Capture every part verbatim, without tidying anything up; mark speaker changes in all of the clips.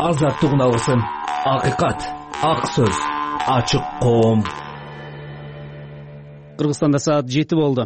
Speaker 1: азаттыгын алсын. Акыйкат, ак сөз, ачык коом.
Speaker 2: Кыргызстанда саат жети болду.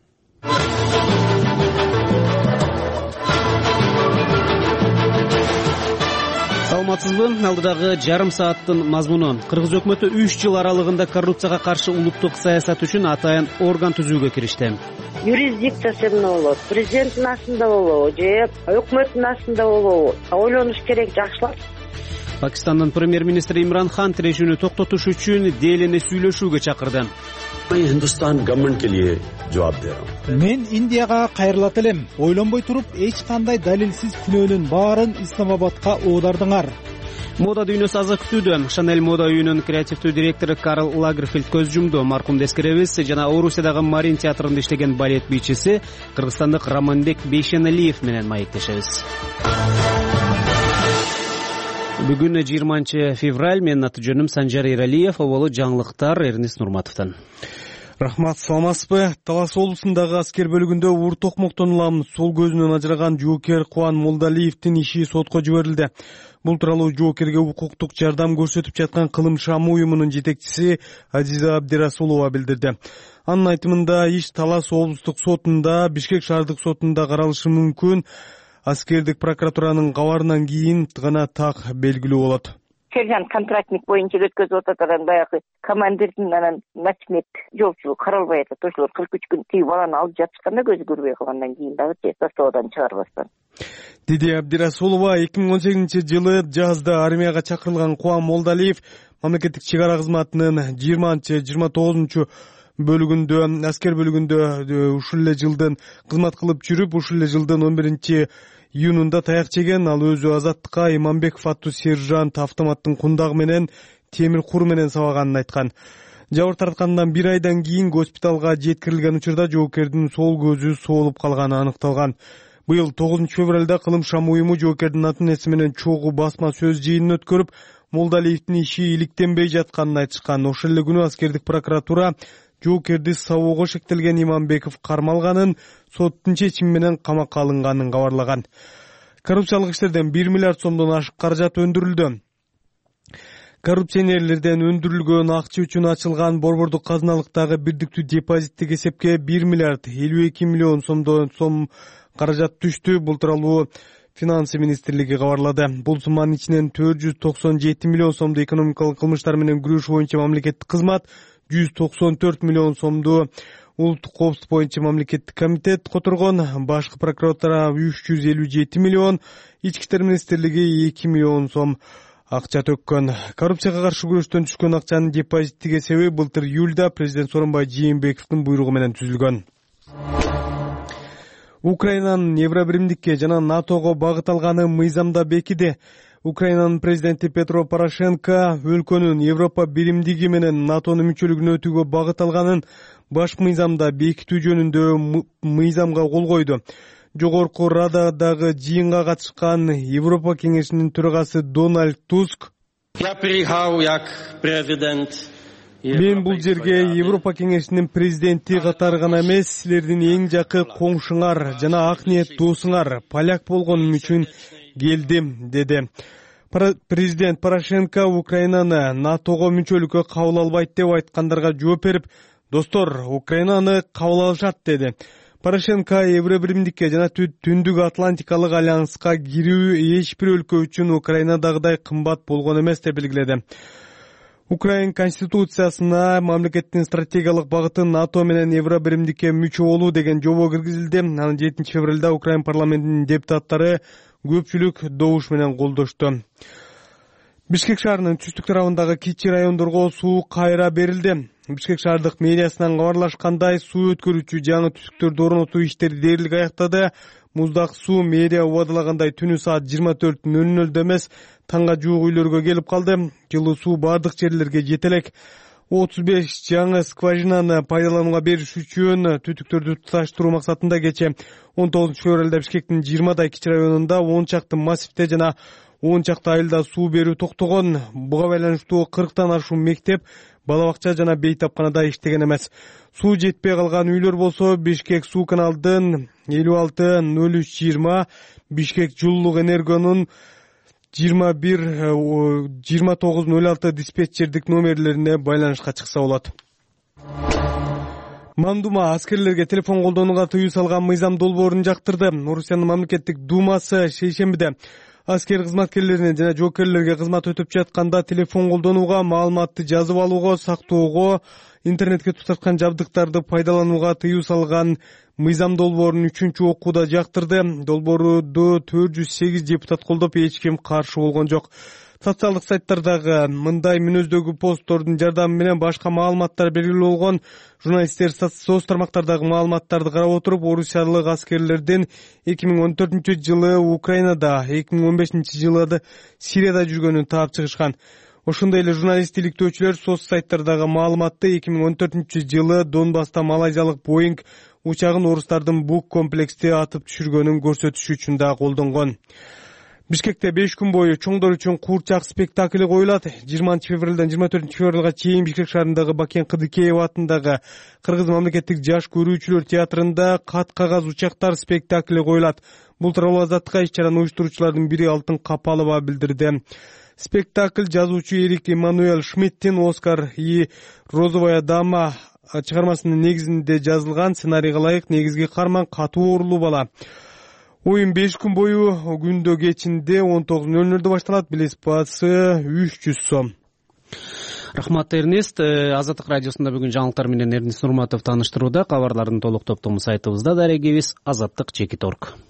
Speaker 2: Саламатсызбы? Алдыдагы жарым сааттын мазмуну. Кыргыз өкмөтү үч жыл аралыгында коррупцияга каршы улуттук саясат үчүн атайын орган түзүүгө киришти.
Speaker 3: Юрисдикциясы эмне болот? Президенттин астында болобу же өкмөттүн астында болобу? Ойлонуш керек, жакшылап.
Speaker 2: Пакистандын премьер-министри Имран Хан тирешүүнү токтотуш үчүн Делини сүйлөшүүгө чакырды.
Speaker 4: Мен Индияга кайрылат элем. Ойлонбой туруп, эч кандай далилсиз күнөөнүн баарын Исламабадка оодардыңар.
Speaker 2: Мода дүйнөсү аза күтүүдө. Шанель мода үйүнүн креативдүү директору Карл Лагерфельд көз жумду. Маркумду эскеребиз. Жана Орусиядагы Марин театрында иштеген балет бийчиси кыргызстандык Романбек Бейшеналиев менен маектешебиз. Бүгүн жыйырманчы февраль. Менин аты жөнүм Санжар Эралиев. Оболу жаңылыктар Эрнис Нурматовдон.
Speaker 5: Рахмат, саламатсызбы? Талас облусундагы аскер бөлүгүндө уур токмоктон улам сол көзүнөн ажыраган жоокер Кубан Молдалиевдин иши сотко жиберилди. Бул тууралуу жоокерге укуктук жардам көрсөтүп жаткан Кылым Шамы уюмунун жетекчиси Азиза Абдирасулова билдирди. Анын айтымында иш Талас облустук сотунда, Бишкек шаардык сотунда каралышы мүмкүн. Аскердик прокуратуранын кабарынан кийин гана так белгилүү болот.
Speaker 3: Сержант контрактник боюнча өткөзүп атат, баягы командирдин анан начмет жолчулук каралбай атат. Ошолор кырк үч күн тиги баланы алып жатышканда көзү көрбөй калгандан кийин дагы составадан чыгарбастан.
Speaker 5: Диди Абдирасулова эки миң он сегизинчи жылы жазда армияга чакырылган Кубан Молдалиев мамлекеттик чек ара кызматынын жыйырманчы жыйырма тогузунчу бөлүгүндө, аскер бөлүгүндө ушул эле жылдын кызмат кылып жүрүп, ушул эле жылдын он биринчи июнунда таяк жеген. Ал өзү Азаттыкка Иманбеков аттуу сержант автоматтын кундагы менен темир кур менен сабаганын айткан. Жабыр тарткандан бир айдан кийин госпиталга жеткирилген учурда жоокердин сол көзү соолуп калганы аныкталган. Быйыл тогузунчу февралда Кылым Шамы уюму жоокердин атын эси менен чогуу басма сөз жыйынын өткөрүп, Молдалиевдин иши иликтенбей жатканын айтышкан. Ошол эле күнү аскердик прокуратура жоокерди сабоого шектелген Иманбеков кармалганын, соттун чечими менен камакка алынганын кабарлаган. Коррупциялык иштерден бир миллиард сомдон ашык каражат өндүрүлдү. Коррупционерлерден өндүрүлгөн акча үчүн ачылган борбордук казыналыктагы бирдиктүү депозиттик эсепке бир миллиард элүү эки миллион сомдон сом каражат түштү. Бул тууралуу Финансы министрлиги кабарлады. Бул сумманын ичинен төрт жүз токсон жети миллион сомду экономикалык кылмыштар менен күрөш боюнча мамлекеттик кызмат, жүз токсон төрт миллион сомду улуттук коопсуздук боюнча мамлекеттик комитет которгон, башкы прокуратура үч жүз элүү жети миллион, ички иштер министрлиги эки миллион сом акча төккөн. Коррупцияга каршы күрөштөн түшкөн акчанын депозиттик эсеби былтыр июлда президент Сооронбай Жээнбековдун буйругу менен түзүлгөн. Украинанын Евробиримдикке жана НАТОго багыт алганы мыйзамда бекиди. Украинанын президенти Петро Порошенко өлкөнүн Европа биримдиги менен НАТОнун мүчөлүгүнө өтүүгө багыт алганын баш мыйзамда бекитүү жөнүндө мыйзамга кол койду. Жогорку Рададагы жыйынга катышкан Европа кеңешинин төрагасы Дональд Туск:
Speaker 6: Я приехал как президент.
Speaker 5: Мен бул жерге Европа кеңешинин президенти катары гана эмес, силердин эң жакын коңшуңар жана ак ниет досуңар, поляк болгонум үчүн келдим, деди. Президент Порошенко Украинаны НАТОго мүчөлүккө кабыл албайт деп айткандарга жооп берип, достор, Украинаны кабыл алышат, деди. Порошенко Евробиримдикке жана Түндүк Атлантикалык альянска кирүү эч бир өлкө үчүн Украинадагыдай кымбат болгон эмес деп белгиледи. Украин конституциясына мамлекеттин стратегиялык багыты НАТО менен Евробиримдикке мүчө болуу деген жобо киргизилди. Анан жетинчи февралда Украин парламентинин депутаттары көпчүлүк добуш менен колдошту. Бишкек шаарынын түштүк тарабындагы кичи райондорго суу кайра берилди. Бишкек шаардык мэриясынан кабарлашкандай, суу өткөрүүчү жаңы түштүктөрдү орнотуу иштери дээрлик аяктады. Муздак суу мэрия убадылагандай түнү саат жыйырма төрт нөл нөлдө эмес, таңга жуук үйлөргө келип калды. Жылуу суу бардык жерлерге жете элек. отуз беш жаңы скважинаны пайдаланууга бериш үчүн түтүктөрдү туташтыруу максатында кече он тогузунчу февралда Бишкектин жыйырмадай кичи районунда он чакты массивте жана он чакты айылда суу берүү токтогон. Буга байланыштуу кырктан ашуун мектеп, бала бакча жана бейтапканада иштеген эмес. Суу жетпей калган үйлөр болсо Бишкек суу каналдын элүү алты нөл үч жыйырма, Бишкек жылуулук энергонун жыйырма бир жыйырма тогуз ноль алты диспетчердик номерлерине байланышка чыкса болот. Мамдума аскерлерге телефон колдонууга тыюу салган мыйзам долбоорун жактырды. Орусиянын мамлекеттик думасы шейшембиде аскер кызматкерлерине жана жоокерлерге кызмат өтүп жатканда телефон колдонууга, маалыматты жазып алууга, сактоого, интернетке туташкан жабдыктарды пайдаланууга тыюу салган мыйзам долбоорун үчүнчү окууда жактырды. Долбоорду төрт жүз сегиз депутат колдоп, эч ким каршы болгон жок. Социалдык сайттардагы мындай мүнөздөгү посттордун жардамы менен башка маалыматтар белгилүү болгон. Журналисттер соц тармактардагы маалыматтарды карап отуруп, орусиялык аскерлердин эки миң он төртүнчү жылы Украинада, эки миң он бешинчи жылы Сирияда жүргөнүн таап чыгышкан. Ошондой эле журналист иликтөөчүлөр соц сайттардагы маалыматты эки миң он төртүнчү жылы Донбасста малайзиялык Боинг учагын орустардын Бук комплексте атып түшүргөнүн көрсөтүш үчүн да колдонгон. Бишкекте беш күн бою чоңдор үчүн куурчак спектакли коюлат. жыйырманчы февралдан жыйырма төртүнчү февралга чейин Бишкек шаарындагы Бакен Кыдыкеев атындагы Кыргыз мамлекеттик жаш көрүүчүлөр театрында Кат кагаз учактар спектакли коюлат. Бул тууралуу Азаттыкка иш-чараны уюштуруучулардын бири Алтын Капалова билдирди. Спектакль жазуучу Эрик Эммануэль Шмидттин «Оскар и розовая дама» чыгармасынын негизинде жазылган. Сценарийге ылайык негизги каарман катуу оорулуу бала. Оюн беш күн бою күндө кечинде он тогуз ноль нолдо башталат. Билет баасы үч жүз сом.
Speaker 2: Рахмат, Эрнест. Азаттык радиосунда бүгүн жаңылыктар менен Эрнест Нурматов тааныштырууда. Кабарлардын толук топтому сайтыбызда дарегебиз азаттык чекит точка орг.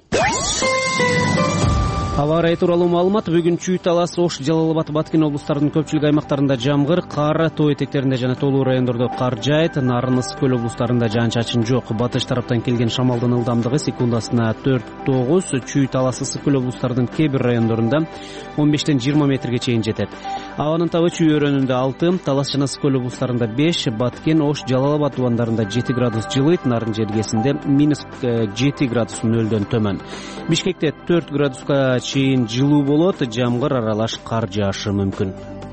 Speaker 2: Аба ырайы тууралуу маалымат. Бүгүн Чүй, Талас, Ош, Жалал Абад, Баткен облустарынын көпчүлүк аймактарында жамгыр, кар, тоо этектеринде жана тоолуу райондордо кар жаайт. Нарын, Ысык көл облустарында жаан-чачын жок. Батыш тараптан келген шамалдын ылдамдыгы секундасына төрт тогуз. Чүй, Талас, Ысык көл облустарынын кээ бир райондорунда он бештен жыйырма метрге чейин жетет. Абанын табы Чүй өрөөнүндө алты, Талас жана Ысык көл облустарында беш, Баткен, Ош, Жалал Абад тубандарында жети градус жылыйт. Нарын жергесинде минус жети градус нөлдөн төмөн. Бишкекте төрт градуска чейин жылуу болот, жамгыр аралаш кар жаашы мүмкүн.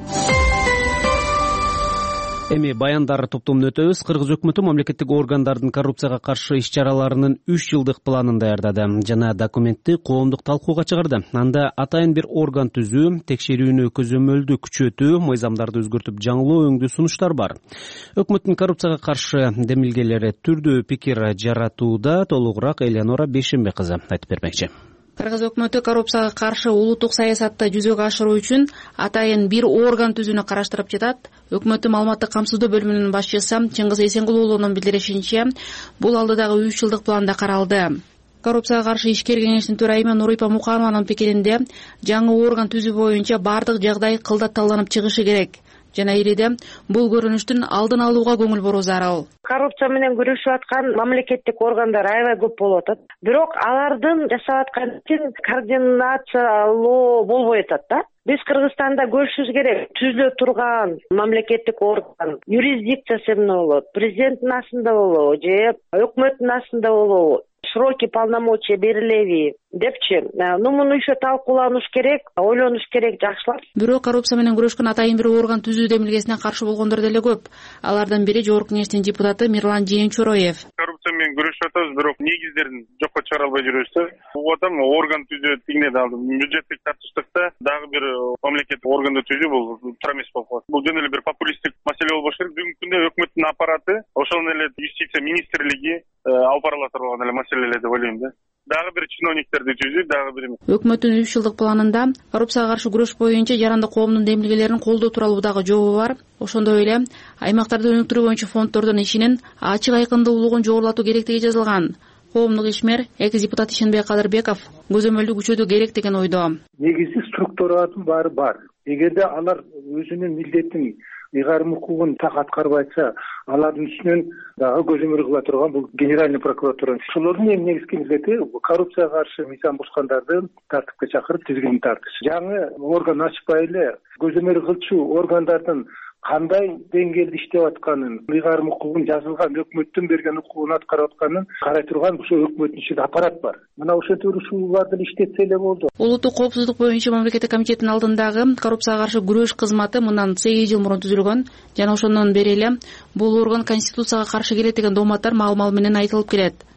Speaker 2: Эми баяндар топтомун өтөбүз. Кыргыз өкмөтү мамлекеттик органдардын коррупцияга каршы иш-чараларынын үч жылдык планын даярдады жана документти коомдук талкууга чыгарды. Анда атайын бир орган түзүү, текшерүүнү көзөмөлдүү күчөтүү, мыйзамдарды өзгөртүп жаңылоо өңдүү сунуштар бар. Өкмөттүн коррупцияга каршы демилгелери түрдүү пикир жаратууда. Толугураак Элеонора Бейшембе кызы айтып бермекчи.
Speaker 7: Кыргыз өкмөтү коррупцияга каршы улуттук саясатты жүзөгө ашыруу үчүн атайын бир орган түзүүнү караштырып жатат. Өкмөттүн маалыматтык камсыздоо бөлүмүнүн башчысы Чыңгыз Эсенгул уулунун билдиришинче, бул алдыдагы үч жылдык планда каралды. Коррупцияга каршы ишкер кеңештин төрайымы Нурипа Муканованын пикиринде, жаңы орган түзүү боюнча бардык жагдай кылдатталынып чыгышы керек. Жана ириде бул көрүнүштүн алдын алууга көңүл буруу зарыл.
Speaker 8: Коррупция менен күрөшүп аткан мамлекеттик органдар аябай көп болуп атат. Бирок алардын жасап аткан ишин координациялоо болбой атат да. Биз Кыргызстанда көрүшүбүз керек. Түзүлө турган мамлекеттик орган юрисдикциясы эмне болот? Президенттин астында болобу же өкмөттүн астында болобу? Сроки полномочия берилеби депчи. Ну муну еще талкууланыш керек, ойлонуш керек жакшылап.
Speaker 7: Бирок коррупция менен күрөшкөн атайын бир орган түзүү демилгесине каршы болгондор деле көп. Алардын бири Жогорку Кеңештин депутаты Мирлан Жээнчороев.
Speaker 9: Коррупция менен күрөшүп атабыз, бирок негиздерин жокко чыгара албай жүрөбүз. Бул адам орган түзүү тигине дагы бюджеттик тартыштыкта дагы бир мамлекеттик органды түзүү бул туура эмес болуп калат. Бул жөн эле бир популисттик маселе болбош керек. Бүгүнкү күндө өкмөттүн аппараты, ошол эле юстиция министрлиги алып бара турган эле маселелер деп ойлойм да. Дагы бир чиновниктерди түзүү, дагы бир.
Speaker 7: Өкмөттүн үч жылдык планында коррупцияга каршы күрөш боюнча жарандык коомдун демилгелерин колдоо тууралуу дагы жобо бар. Ошондой эле аймактарды өнүктүрүү боюнча фонддордун ишинин ачык айкындуулугун жогорулатуу керектиги жазылган. Коомдук ишмер экс депутат Ишенбек Кадырбеков көзөмөлдү күчөтүү керек деген ойдо.
Speaker 10: Негизи структуранын баары бар. Эгерде алар өзүнүн милдетин ыйгарым укугун так аткарбай атса, алардын үстүнөн дагы көзөмөл кыла турган бул генеральный прокуратура. Ошолордун эң негизги милдети коррупцияга каршы мыйзам бузгандарды тартипке чакырып тизгинин тартыш. Жаңы орган ачпай эле көзөмөл кылчу органдардын кандай деңгээлде иштеп атканын, ыйгарым укугун жазылган өкмөттүн берген укугун аткарып атканын карай турган ушул өкмөттүн ичинде аппарат бар. Мына ошентип ушуларды иштетсе эле болду.
Speaker 7: Улуттук коопсуздук боюнча мамлекеттик комитеттин алдындагы коррупцияга каршы күрөш кызматы мындан сегиз жыл мурун түзүлгөн жана ошондон бери эле бул орган конституцияга каршы келет деген дооматтар маал-мал менен айтылып келет.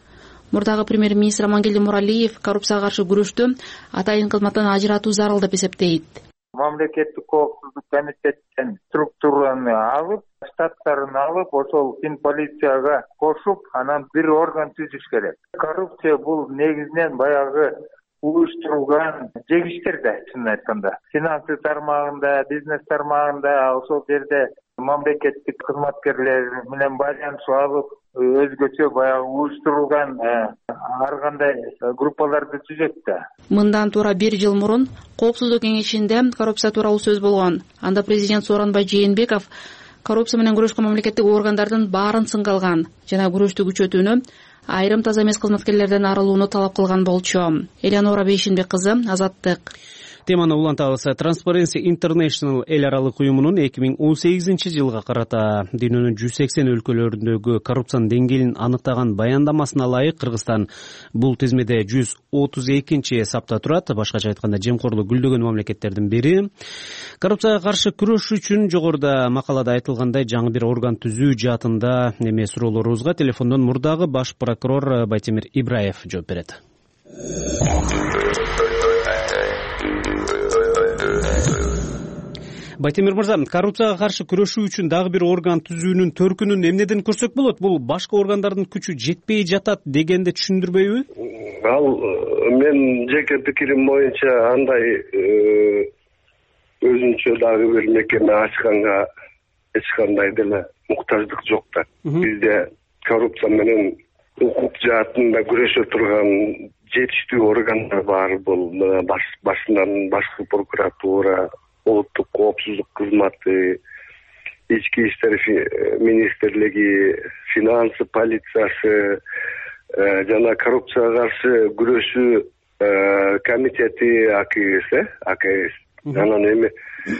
Speaker 7: Мурдагы премьер-министр Амангелди Муралиев коррупцияга каршы күрөштү атайын кызматтан ажыратуу зарыл деп эсептейт.
Speaker 11: Мамлекеттик коопсуздук комитеттен структураны алып, штаттарын алып, ошол финполицияга кошуп, анан бир орган түзүш керек. Коррупция бул негизинен баягы уюштурулган жегиштер да, чынын айтканда. Финансы тармагында, бизнес тармагында, ошол жерде мамлекеттик кызматкерлер менен байланышып алып, өзгөчө баягы уюштурулган ар кандай группаларды түзөт да.
Speaker 7: Мындан туура бир жыл мурун Коопсуздук кеңешинде коррупция тууралуу сөз болгон. Анда президент Сооронбай Жээнбеков коррупция менен күрөшкөн мамлекеттик органдардын баарын сынга алган жана күрөштү күчөтүүнү, айрым таза эмес кызматкерлерден арылууну талап кылган болчу. Элеонора Бейшенбек кызы, Азаттык.
Speaker 2: Теманы улантабыз. Transparency International эл аралык уюмунун эки миң он сегизинчи жылга карата дүйнөнүн жүз сексен өлкөлөрүндөгү коррупциянын деңгээлин аныктаган баяндамасына ылайык Кыргызстан бул тизмеде жүз отуз экинчи сапта турат. Башкача айтканда, жемкорлук гүлдөгөн мамлекеттердин бири. Коррупцияга каршы күрөш үчүн жогоруда макалада айтылгандай жаңы бир орган түзүү жаатында неме суроолорубузга телефондон мурдагы баш прокурор Байтемир Ибраев жооп берет. Байтемир мырза, коррупцияга каршы күрөшүү үчүн дагы бир орган түзүүнүн төркүнүн эмнеден көрсөк болот? Бул башка органдардын күчү жетпей жатат дегенди түшүндүрбөйбү?
Speaker 12: Ал мен жеке пикирим боюнча андай өзүнчө дагы бир мекеме ачканга эч кандай деле муктаждык жок да. Бизде коррупция менен укук жаатында күрөшө турган жетиштүү органдар бар. Бул башынан башкы прокуратура, улуттук коопсуздук кызматы, ички иштер министрлиги, финансы полициясы жана коррупцияга каршы күрөшүү комитети АКС, АКС. Анан эми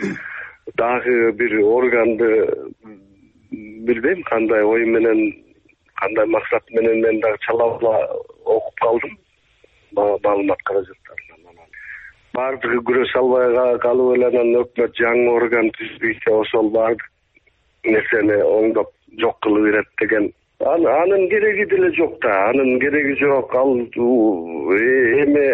Speaker 12: дагы бир органды билбейм кандай ой менен, кандай максат менен мен дагы чалабыла окуп калдым маалымат каражаттарын. Бардыгы күрөшө албай калып эле анан өкмөт жаңы орган түзбөйсө ошол баардык нерсени оңдоп жок кылып берет деген. Анын кереги деле жок да, анын кереги жок. Ал эми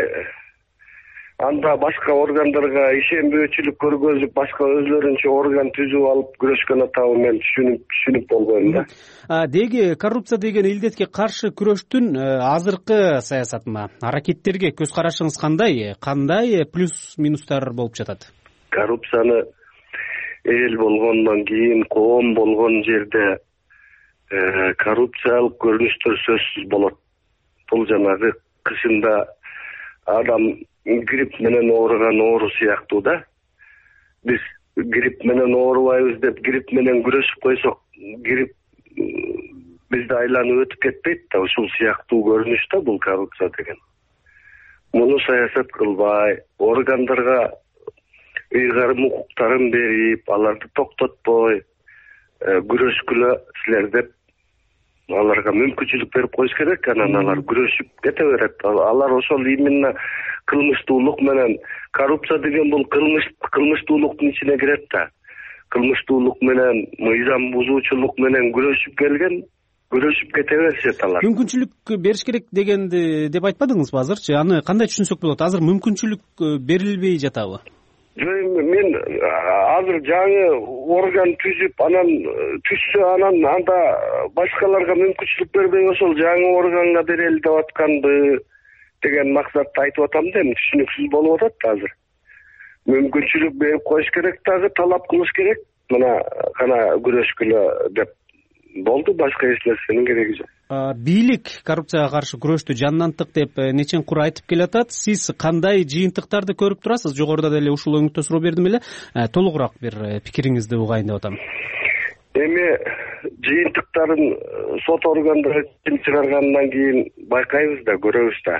Speaker 12: анда башка органдарга ишенбөөчүлүк көргөзүп, башка өзлөрүнчө орган түзүп алып күрөшкөн атабы мен түшүнүп түшүнүп болбойм да.
Speaker 2: Деги коррупция деген илдетке каршы күрөштүн азыркы саясатына, аракеттерге көз карашыңыз кандай? Кандай плюс минустар болуп жатат?
Speaker 12: Коррупцияны эл болгондон кийин, коом болгон жерде коррупциялык көрүнүштөр сөзсүз болот. Бул жанагы кышында адам грипп менен ооруган оору сыяктуу да. Биз грипп менен оорубайбыз деп грипп менен күрөшүп койсок, грипп бизди айланып өтүп кетпейт да. Ушул сыяктуу көрүнүш да бул коррупция деген. Муну саясат кылбай, органдарга ыйгарым укуктарын берип, аларды токтотпой күрөшкүлө силер деп аларга мүмкүнчүлүк берип коюш керек. Анан алар күрөшүп кете берет. Алар ошол именно кылмыштуулук менен, коррупция деген бул кылмыш кылмыштуулуктун ичине кирет да. Кылмыштуулук менен, мыйзам бузуучулук менен күрөшүп келген, күрөшүп кете беришет алар.
Speaker 2: Мүмкүнчүлүк бериш керек дегенди деп айтпадыңызбы азырчы? Аны кандай түшүнсөк болот? Азыр мүмкүнчүлүк берилбей жатабы?
Speaker 12: Мен азыр жаңы орган түзүп, анан түшсө, анан анда башкаларга мүмкүнчүлүк бербей ошол жаңы органга берели деп атканды деген максатты айтып атам да, эми түшүнүксүз болуп атат азыр. Мүмкүнчүлүк берип коюш керек, дагы талап кылыш керек. Мына кана күрөшкүлө деп болду, башка эч нерсенин кереги жок.
Speaker 2: Бийлик коррупцияга каршы күрөштү жанданттык деп нечен кур айтып келатат. Сиз кандай жыйынтыктарды көрүп турасыз? Жогоруда деле ушул өңүттө суроо бердим эле. Толугураак бир пикириңизди угайын деп атам.
Speaker 12: Эми жыйынтыктарын сот органдары чыгаргандан кийин байкайбыз да, көрөбүз да.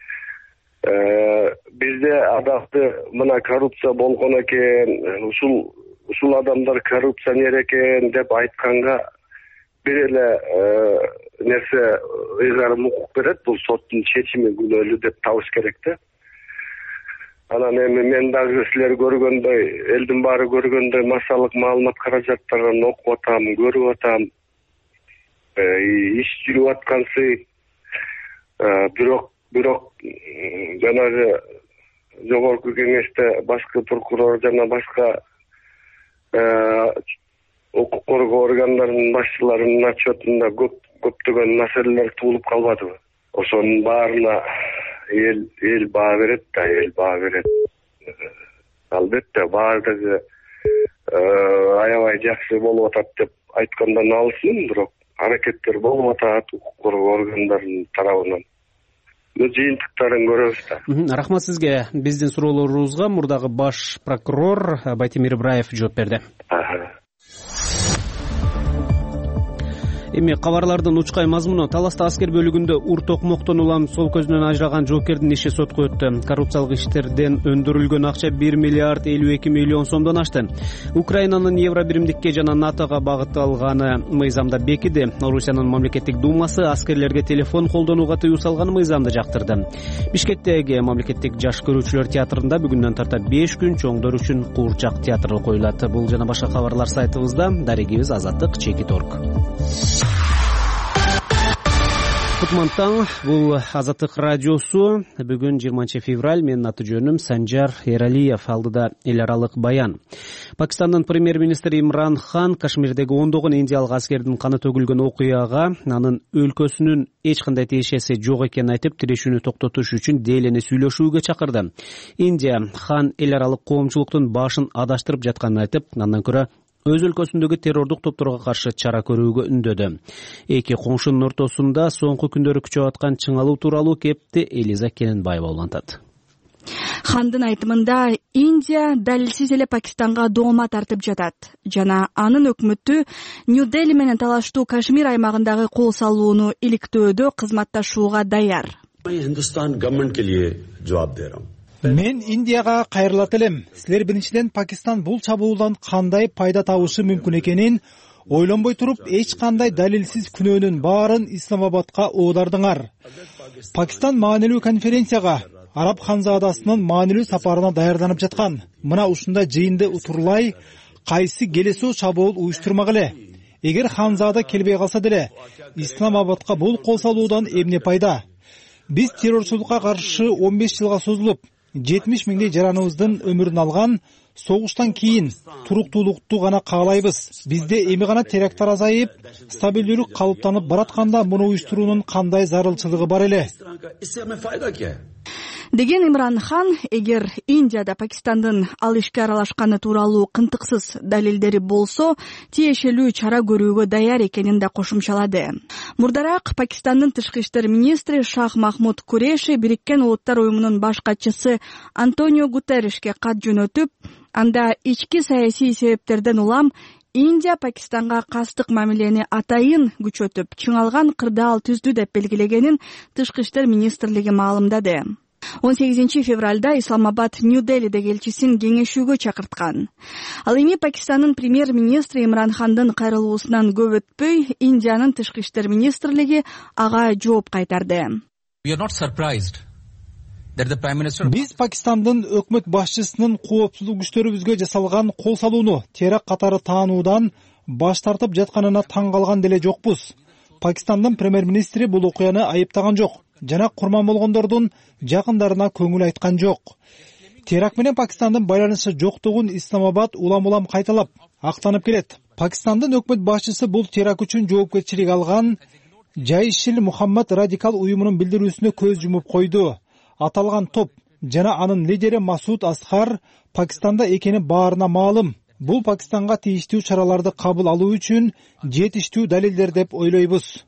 Speaker 12: Бизде адакты мына коррупция болгон экен, ушул ушул адамдар коррупционер экен деп айтканга бир эле нерсе ыйгарым укук берет. Бул соттун чечими күнөөлүү деп табыш керек да. Анан эми мен дагы силер көргөндөй, элдин баары көргөндөй массалык маалымат каражаттарын окуп атам, көрүп атам. Иш жүрүп аткансы бирок бирок жанагы жогорку кеңеште башкы прокурор жана башка укук коргоо органдарынын башчыларынын отчетунда көп көптөгөн маселелер туулуп калбадыбы? Ошонун баарына эл эл баа берет да, эл баа берет. Албетте баардыгы аябай жакшы болуп атат деп айткандан алсын, бирок аракеттер болуп атат укук коргоо органдарынын тарабынан. Жыйынтыктарын көрөбүз да.
Speaker 2: Рахмат сизге. Биздин суроолорубузга мурдагы баш прокурор Байтемир Ибраев жооп берди. Эми кабарлардын учкай мазмуну: Таласта аскер бөлүгүндө ур токмоктон улам сол көзүнөн ажыраган жоокердин иши сотко өттү. Коррупциялык иштерден өндүрүлгөн акча бир миллиард элүү эки миллион сомдон ашты. Украинанын евро биримдикке жана натога багытталганы мыйзамда бекиди. Орусиянын мамлекеттик думасы аскерлерге телефон колдонууга тыюу салган мыйзамды жактырды. Бишкектеги мамлекеттик жаш көрүүчүлөр театрында бүгүндөн тарта беш күн чоңдор үчүн куурчак театры коюлат. Бул жана башка кабарлар сайтыбызда. Дарегибиз Азаттык чекит точка орг. Кутман таң, бул Азаттык радиосу. Бүгүн жыйырманчы февраль, менин аты жөнүм Санжар Эралиев. Алдыда эл аралык баян. Пакистандын премьер-министри Имран Хан Кашмирдеги ондогон индиялык аскердин каны төгүлгөн окуяга анын өлкөсүнүн эч кандай тиешеси жок экенин айтып, тирешүүнү токтотуш үчүн делени сүйлөшүүгө чакырды. Индия Хан эл аралык коомчулуктун башын адаштырып жатканын айтып, андан көрө өз өлкөсүндөгү террордук топторго каршы чара көрүүгө үндөдү. Эки коңшунун ортосунда соңку күндөрү күчөп аткан чыңалуу тууралуу кепти Элиза Кененбаева улантат.
Speaker 13: Хандын айтымында, Индия далилсиз эле Пакистанга доoma тартып жатат жана анын өкмөтү Нью-Дели менен талаштуу Кашмир аймагындагы кол салууну иликтөөдө кызматташууга даяр.
Speaker 4: Мен Индияга кайрылат элем. Силер биринчиден Пакистан бул чабуулдан кандай пайда табышы мүмкүн экенин ойлонбой туруп, эч кандай далилсиз күнөөнүн баарын Исламабадка оодардыңар. Пакистан маанилүү конференцияга, Араб ханзадасынын маанилүү сапарына даярданып жаткан. Мына ушундай жыйынды утурлай, кайсы келесоо чабуул уюштурмак эле. Эгер ханзада келбей калса деле, Исламабадка бул кол салуудан эмне пайда? Биз террорчулукка каршы он беш жылга созулуп, жетимиш миңдей жараныбыздын өмүрүн алган согуштан кийин туруктуулукту гана каалайбыз. Бизде эми гана теракттар азайып, стабилдүүлүк калыптанып баратканда муну уюштуруунун кандай зарылчылыгы бар эле?
Speaker 13: Деген Имран Хан, эгер Индияда Пакистандын ал ишке аралашканы тууралуу кынтыксыз далилдери болсо, тиешелүү чара көрүүгө даяр экенин да кошумчалады. Мурдараак Пакистандын тышкы иштер министри Шах Махмуд Куреши Бириккен Улуттар уюмунун баш катчысы Антонио Гутерришке кат жөнөтүп, анда ички саясий себептерден улам Индия Пакистанга кастык мамилени атайын күчөтүп, чыңалган кырдаал түздү деп белгилегенин тышкы иштер министрлиги маалымдады. он сегизинчи февралда Исламабад Нью-Делиде элчисин кеңешүүгө чакырткан. Ал эми Пакистандын премьер-министри Имран Хандын кайрылуусунан көп өтпөй, Индиянын тышкы иштер министрлиги ага жооп кайтарды.
Speaker 4: Биз Пакистандын өкмөт башчысынын коопсуздук күчтөрүбүзгө жасалган кол салууну теракт катары таануудан баш тартып жатканына таң калган деле жокпуз. Пакистандын премьер-министри бул окуяны айыптаган жок жана курман болгондордун жакындарына көңүл айткан жок. Теракт менен Пакистандын байланышы жоктугун Исламабад улам-улам кайталап, актанып келет. Пакистандын өкмөт башчысы бул теракт үчүн жоопкерчилик алган Жайшил Мухаммад радикал уюмунун билдирүүсүнө көз жумуп койду. Аталган топ жана анын лидери Масуд Асхар Пакистанда экени баарына маалым. Бул Пакистанга тийиштүү чараларды кабыл алуу үчүн жетиштүү далилдер деп ойлойбуз.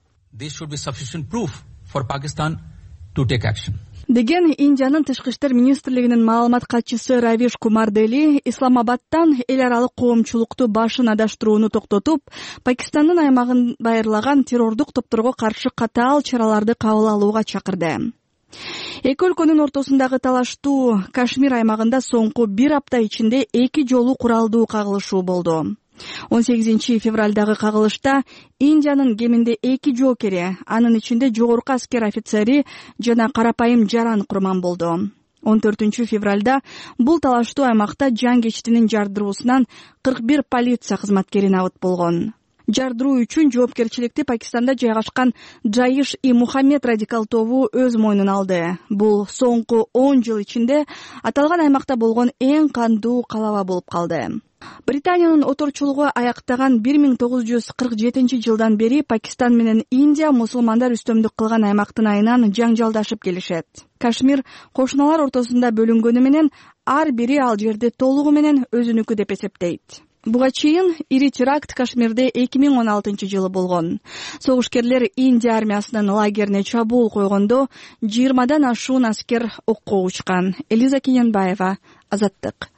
Speaker 13: Деген Индиянын тышкы иштер министрлигинин маалымат катчысы Равиш Кумар Дели Исламабадтан эл аралык коомчулукту башын адаштырууну токтотуп, Пакистандын аймагын байырлаган террордук топторго каршы катаал чараларды кабыл алууга чакырды. Эки өлкөнүн ортосундагы талаштуу Кашмир аймагында соңку бир апта ичинде эки жолу куралдуу кагылышуу болду. он сегизинчи февралдагы кагылышта Индиянын кеминде эки жоокери, анын ичинде жогорку аскер офицери жана карапайым жаран курман болду. он төртүнчү февралда бул талаштуу аймакта жан кечтинин жардыруусунан кырк бир полиция кызматкери набыт болгон. жардыруу үчүн жоопкерчиликти Пакистанда жайгашкан Джаиш и Мухаммед радикал тобу өз мойнуна алды. Бул соңку он жыл ичинде аталган аймакта болгон эң кандуу калаба болуп калды. Британиянын оторчулугу аяктаган бир миң тогуз жүз кырк жетинчи жылдан бери Пакистан менен Индия мусулмандар үстөмдүк кылган аймактын айынан жаңжалдашып келишет. Кашмир кошуналар ортосунда бөлүнгөнү менен ар бири ал жерди толугу менен өзүнүкү деп эсептейт. Буга чейин ири теракт Кашмирде эки миң он алтынчы жылы болгон. Согушкерлер Индия армиясынын лагерине чабуул койгондо жыйырмадан ашуун аскер окко учкан. Элиза Кененбаева, Азаттык.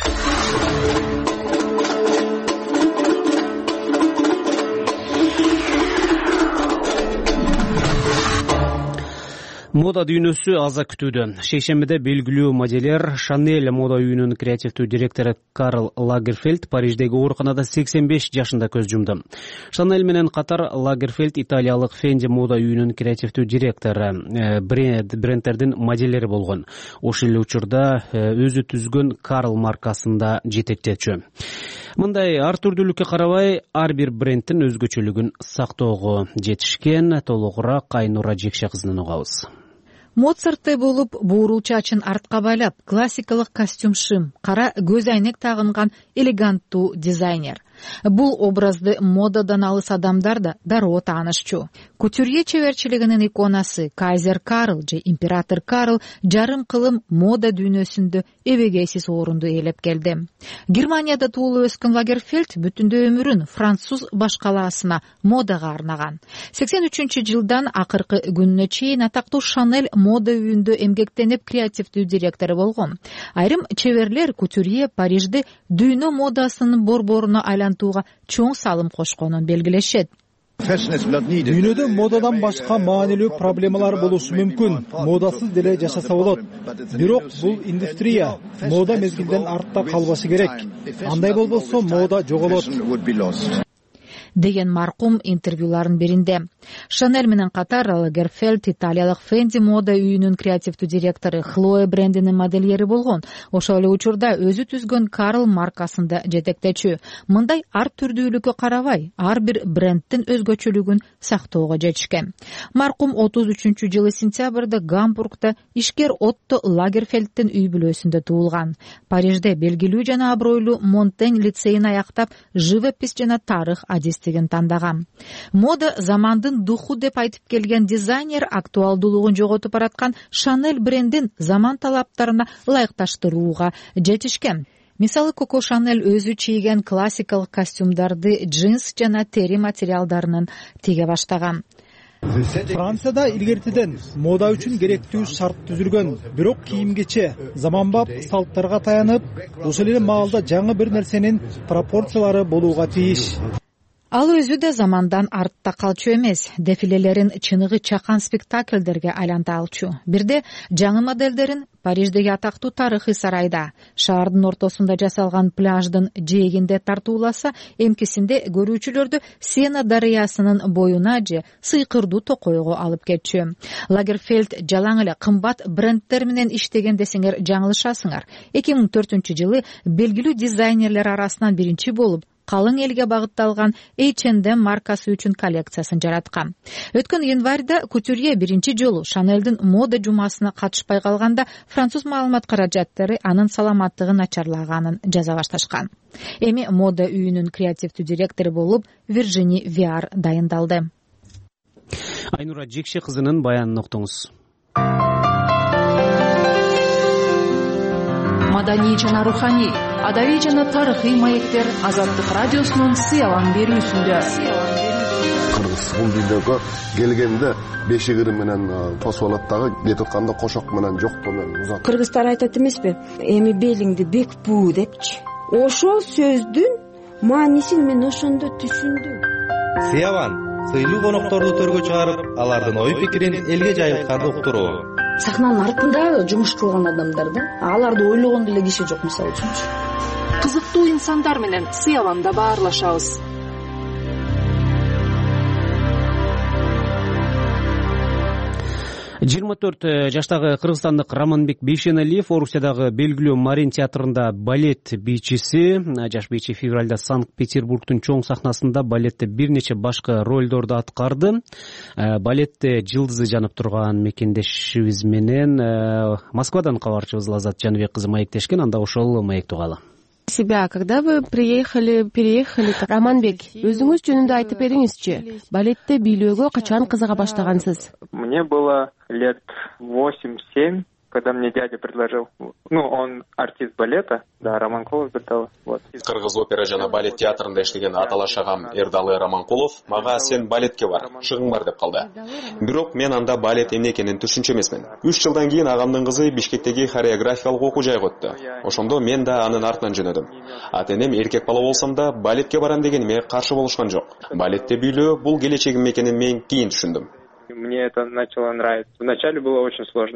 Speaker 2: Мода дүйнөсү аза күтүүдө. Шейшембиде белгилүү модельер Шанель мода үйүнүнүн креативдүү директору Карл Лагерфельд Париждеги ооруканада сексен беш жашында көз жумду. Шанель менен катар Лагерфельд италиялык Фенди мода үйүнүнүн креативдүү директору, брендтердин модельери болгон. Ошол эле учурда өзү түзгөн Карл маркасында жетектечү. Мындай ар түрдүүлүккө карабай, ар бир брендтин өзгөчөлүгүн сактоого жетишкен. Толугураак Айнура Жекше кызынан угабыз.
Speaker 14: Моцарттай болуп, буурул чачын артка байлап, классикалык костюм шым, кара көз айнек тагынган элеганттуу дизайнер. Бул образды модадан алыс адамдар да дароо таанышчу. Кутюрье чеберчилигинин иконасы Кайзер Карл же император Карл жарым кылым мода дүйнөсүндө эбегейсиз орунду ээлеп келди. Германияда туулуп өскөн Лагерфельд бүтүндөй өмүрүн француз башкалаасына модага арнаган. сексен үчүнчү жылдан акыркы күнүнө чейин атактуу Шанель мода үйүндө эмгектенип креативдүү директору болгон. Айрым чеберлер Кутюрье Парижде дүйнө модасынын борборуна айлантууга чоң салым кошконун белгилешет.
Speaker 4: Дүйнөдө модадан башка маанилүү проблемалар болушу мүмкүн. Модасыз деле жашаса болот. Бирок бул индустрия. Мода мезгилден артта калбашы керек. Андай болбосо мода жоголот.
Speaker 14: Деген маркум интервьюларын биринде. Шанель менен катар Лагерфельд италиялык Фенди мода үйүнүн креативдүү директору Хлоя брендинин модельери болгон. Ошол эле учурда өзү түзгөн Карл маркасында жетектечү. Мындай ар түрдүүлүккө карабай, ар бир брендтин өзгөчөлүгүн сактоого жетишкен. Маркум отуз үчүнчү жылы сентябрда Гамбургда ишкер Отто Лагерфельдтин үй бүлөсүндө туулган. Парижде белгилүү жана абройлуу Монтень лицейин аяктап, живопись жана тарых адистигин тандаган. Мода замандын духу деп айтып келген дизайнер актуалдуулугун жоготуп бараткан Шанель брендин заман талаптарына ылайыкташтырууга жетишкен. Мисалы, Коко Шанель өзү чийген классикалык костюмдарды джинс жана тери материалдарынын тиге баштаган.
Speaker 4: Францияда илгертиден мода үчүн керектүү шарт түзүлгөн. Бирок кийим-кече заманбап салттарга таянып, ошол эле маалда жаңы бир нерсенин пропорциялары болууга тийиш.
Speaker 14: Ал өзү да замандан артта калчу эмес. Дефилелерин чыныгы чакан спектакльдерге айланта алчу. Бирде жаңы модельдерин Париждеги атактуу тарыхый сарайда, шаардын ортосунда жасалган пляждын жээгинде тартууласа, эмкисинде көрүүчүлөрдү Сена дарыясынын боюна же сыйкырдуу токойго алып кетчү. Лагерфельд жалаң эле кымбат брендтер менен иштеген десеңер жаңылышасыңар. эки миң төртүнчү жылы белгилүү дизайнерлер арасынан биринчи болуп, калың элге багытталган эйч энд эм маркасы үчүн коллекциясын жараткан. Өткөн январда Кутюрье биринчи жолу Шанелдин мода жумасына катышпай калганда француз маалымат каражаттары анын саламаттыгын начарлаганын жаза башташкан. Эми мода үйүнүн креативдүү директору болуп Виржини Виар дайындалды.
Speaker 2: Айнура Жекше кызынын баянын уктуңуз.
Speaker 15: Маданий жана руханий, адабий жана тарыхый маектер Азаттык радиосунун сыялан берүүсүндө.
Speaker 16: Кыргыз бул дүйнөгө келгенде бешигири менен тосуп алат дагы, кетип атканда кошок менен жоктоо менен узат.
Speaker 17: Кыргыздар айтат эмеспи? Эми белиңди бекпүү депчи. Ошол сөздүн маанисин мен ошондо түшүндүм.
Speaker 18: Сыялан сыйлуу конокторду төргө чыгарып, алардын ой пикирин элге жайылтканды уктуруу.
Speaker 17: Сахнанын артында жумуш кылган адамдар да, аларды ойлогон деле киши жок, мисалы үчүн.
Speaker 15: Кызыктуу инсандар менен сыяланда баарлашабыз.
Speaker 2: жыйырма төрт жаштагы кыргызстандык Романбек Бейшеналиев Орусиядагы белгилүү Марин театрында балет бийчиси. Жаш бийчи февралда Санкт-Петербургдун чоң сахнасында балетте бир нече башка ролдорду аткарды. Балетте жылдызы жанып турган мекендешибиз менен Москвадан кабарчыбыз Лазат Жаныбек кызы маектешкен. Анда ошол маектеп угалы.
Speaker 19: Себя, когда вы приехали, переехали, Романбек, өзүңүз жөнүндө айтып бериңизчи. Балетте бийлөөгө качан кызыга баштагансыз?
Speaker 20: Мне было лет восемь-семь, когда мне дядя предложил. Ну, он артист балета, да, Романкулов Бердалы. Вот.
Speaker 21: Кыргыз опера жана балет театрында иштеген аталаш агам Эрдалы Романкулов мага сен балетке бар, шыгың бар деп калды. Бирок мен анда балет эмне экенин түшүнчү эмесмин. үч жылдан кийин агамдын кызы Бишкектеги хореографиялык окуу жайга өттү. Ошондо мен да анын артынан жөнөдүм. Ата энем эркек бала болсом да балетке барам дегениме каршы болушкан жок. Балетте бийлөө бул келечегим экенин мен кийин түшүндүм.
Speaker 20: Мне это начало нравиться. Вначале было очень сложно.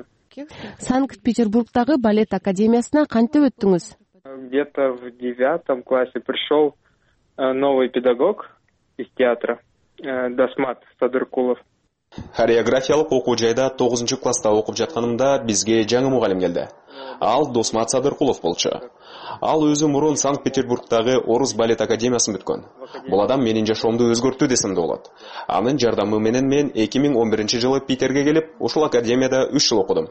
Speaker 19: Санкт-Петербургдагы балет академиясына кантип өттүңүз?
Speaker 20: Где-то в девятом классе пришел новый педагог из театра, Досмат Садыркулов.
Speaker 21: Хореографиялык окуу жайда тогузунчу класста окуп жатканымда бизге жаңы мугалим келди. Ал Досмат Садыркулов болчу. Ал өзү мурун Санкт-Петербургдагы Орус балет академиясын бүткөн. Бул адам менин жашоомду өзгөрттү десем да болот. Анын жардамы менен мен эки миң он биринчи жылы Питерге келип, ушул академияда үч жыл окудум.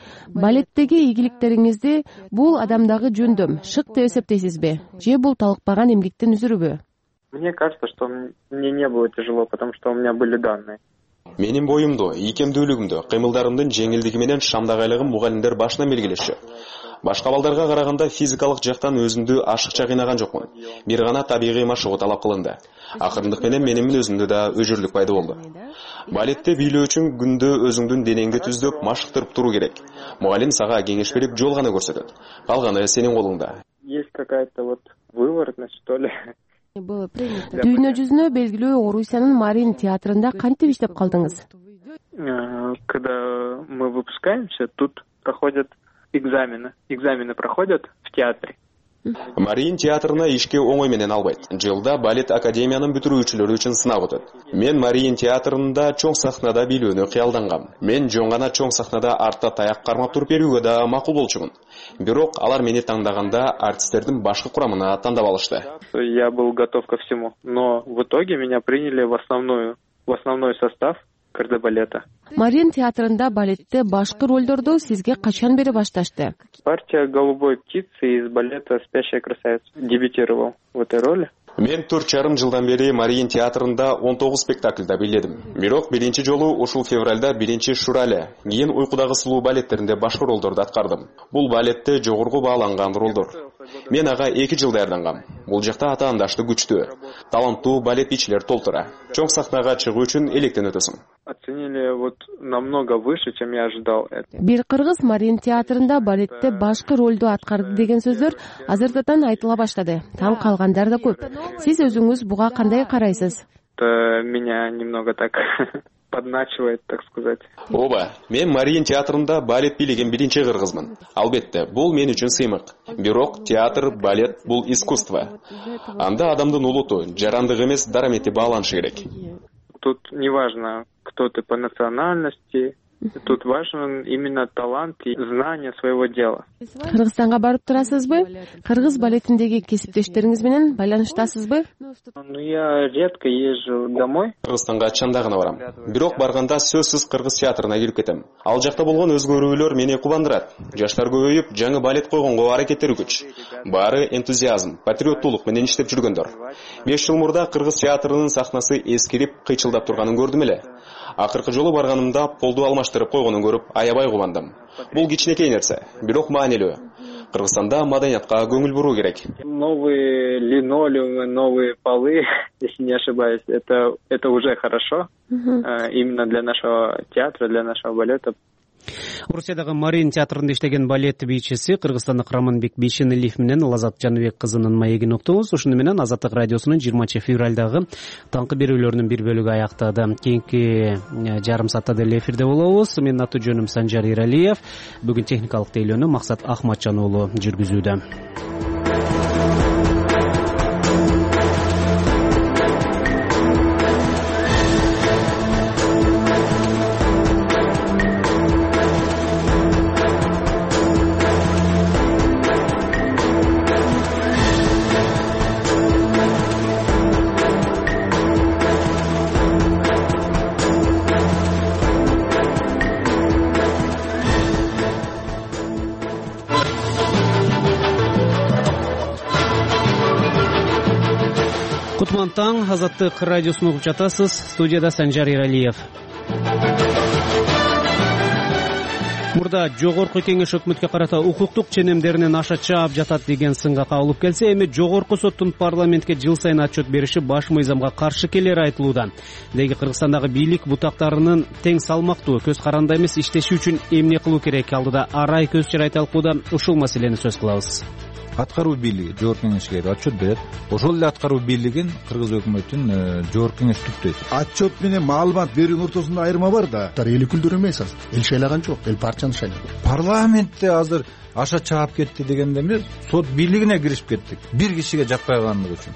Speaker 19: Балеттеги ийгиликтериңизди бул адамдагы жөндөм, шык деп эсептейсизби? Же бул талыкпаган эмгектин үзүрүбү?
Speaker 20: Мне кажется, что мне не было тяжело, потому что у меня были данные.
Speaker 21: Менин боюмду, ийкемдүүлүгүмдү, кыймылдарымдын жеңилдиги менен шамдагайлыгын мугалимдер башынан белгилешчү. Башка балдарга караганда физикалык жактан өзүмдү ашыкча кыйнаган жокмун. Бир гана табигый машыгуу талап кылынды. Акырындык менен менин өзүмдө да өжүрлүк пайда болду. Балетте бийлөө үчүн күндө өзүңдүн денеңди түздөп, машыктырып туруу керек. Мугалим сага кеңеш берип, жол гана көрсөтөт. Калганы сенин колуңда.
Speaker 20: Есть какая-то вот выворотность, что ли?
Speaker 19: Дүйнө жүзүнө белгилүү Орусиянын Марин театрында кантип иштеп калдыңыз?
Speaker 20: Когда мы выпускаемся, тут проходят экзамены. Экзамены проходят в театре.
Speaker 21: Марин театрына ишке оңой менен албайт. Жылда балет академиянын бүтүрүүчүлөрү үчүн сынак өтөт. Мен Марин театрында чоң сахнада бийлөөнү кыялдангам. Мен жөн гана чоң сахнада артта таяк кармап туруп берүүгө да макул болчумун. Бирок алар мени тандаганда артисттердин башкы курамына тандап алышты.
Speaker 20: Я был готов ко всему, но в итоге меня приняли в основную, в основной состав кардебалета.
Speaker 19: Марин театрында балетте башкы ролдорду сизге качан бери башташты?
Speaker 20: Партия голубой птицы из балета «Спящая красавица» дебютировал в этой роли.
Speaker 21: Мен төрт жарым жылдан бери Марин театрында он тогуз спектакльда бийледим. Бирок биринчи жолу ушул февралда биринчи Шурале, кийин Уйкудагы сулуу балеттеринде башкы ролдорду аткардым. Бул балетте жогорку бааланган ролдор. Мен ага эки жыл даярдангам. Бул жакта атаандашты күчтүү, таланттуу балет бийчилер толтура. Чоң сахнага чыгуу үчүн электен өтөсүң.
Speaker 20: Оценили вот намного выше, чем я ожидал.
Speaker 19: Бир кыргыз Марин театрында балетте башкы ролду аткарды деген сөздөр азыртадан айтыла баштады. Таң калгандар да көп. Сиз өзүңүз буга кандай карайсыз?
Speaker 20: Меня немного так подначивает, так сказать.
Speaker 21: Ооба, мен Марин театрында балет бийлеген биринчи кыргызмын. Албетте, бул мен үчүн сыймык. Бирок театр, балет бул искусство. Анда адамдын улуту, жарандыгы эмес, дарамети бааланышы керек.
Speaker 20: Тут не важно, кто ты по национальности. Тут важен именно талант и знание своего дела.
Speaker 19: Кыргызстанга барып турасызбы? Кыргыз балетиндеги кесиптештериңиз менен байланыштасызбы?
Speaker 20: Ну, я редко езжу домой.
Speaker 21: Кыргызстанга чанда гана барам. Бирок барганда сөзсүз кыргыз театрына кирип кетем. Ал жакта болгон өзгөрүүлөр мени кубандырат. Жаштар көбөйүп, жаңы балет койгонго аракеттери күч. Баары энтузиазм, патриоттуулук менен иштеп жүргөндөр. беш жыл мурда кыргыз театрынын сахнасы эскирип, кыйчылдап турганын көрдүм эле. Акыркы жолу барганымда полду алмаштырып койгонун көрүп, аябай кубандым. Бул кичинекей нерсе, бирок маанилүү. Кыргызстанда маданиятка көңүл буруу керек.
Speaker 20: Новые линолеумы, новые полы, если не ошибаюсь, это это уже хорошо. Uh-huh. Именно для нашего театра, для нашего балета.
Speaker 2: Орусиядагы Марин театрында иштеген балет бийчиси кыргызстандык Романбек Бейшеналиев менен Лазат Жаныбек кызынын маегин уктуңуз. Ушуну менен Азаттык радиосунун жыйырманчы февралдагы таңкы берүүлөрүнүн бир бөлүгү аяктады. Кийинки жарым саатта деле эфирде болобуз. Менин аты жөнүм Санжар Иралиев. Бүгүн техникалык тейлөөнү Максат Ахматжан уулу жүргүзүүдө. кутман таң, Азаттык радиосун угуп жатасыз. Студияда Санжар Иралиев. Мурда жогорку кеңеш өкмөткө карата укуктук ченемдеринен аша чаап жатат деген сынга кабылып келсе, эми жогорку соттун парламентке жыл сайын отчет бериши баш мыйзамга каршы келери айтылууда. Деги Кыргызстандагы бийлик бутактарынын тең салмактуу, көз каранда эмес иштеши үчүн эмне кылуу керек алдыда арай көз чырай талкууда ушул маселени сөз кылабыз.
Speaker 1: Аткаруу бийлиги жогорку кеңешке отчет берет. Ошол эле аткаруу бийлигин Кыргыз өкмөтүн жогорку кеңеш түптөйт.
Speaker 22: Отчет менен маалымат берүүнүн ортосунда айырма бар да. Эл өкүлдөр эмес азыр. Эл шайлаган жок, эл партияны шайлаган.
Speaker 1: Парламентте азыр аша чаап кетти дегенде эмес, сот бийлигине киришип кеттик. Бир кишиге жакпайгандыгы үчүн.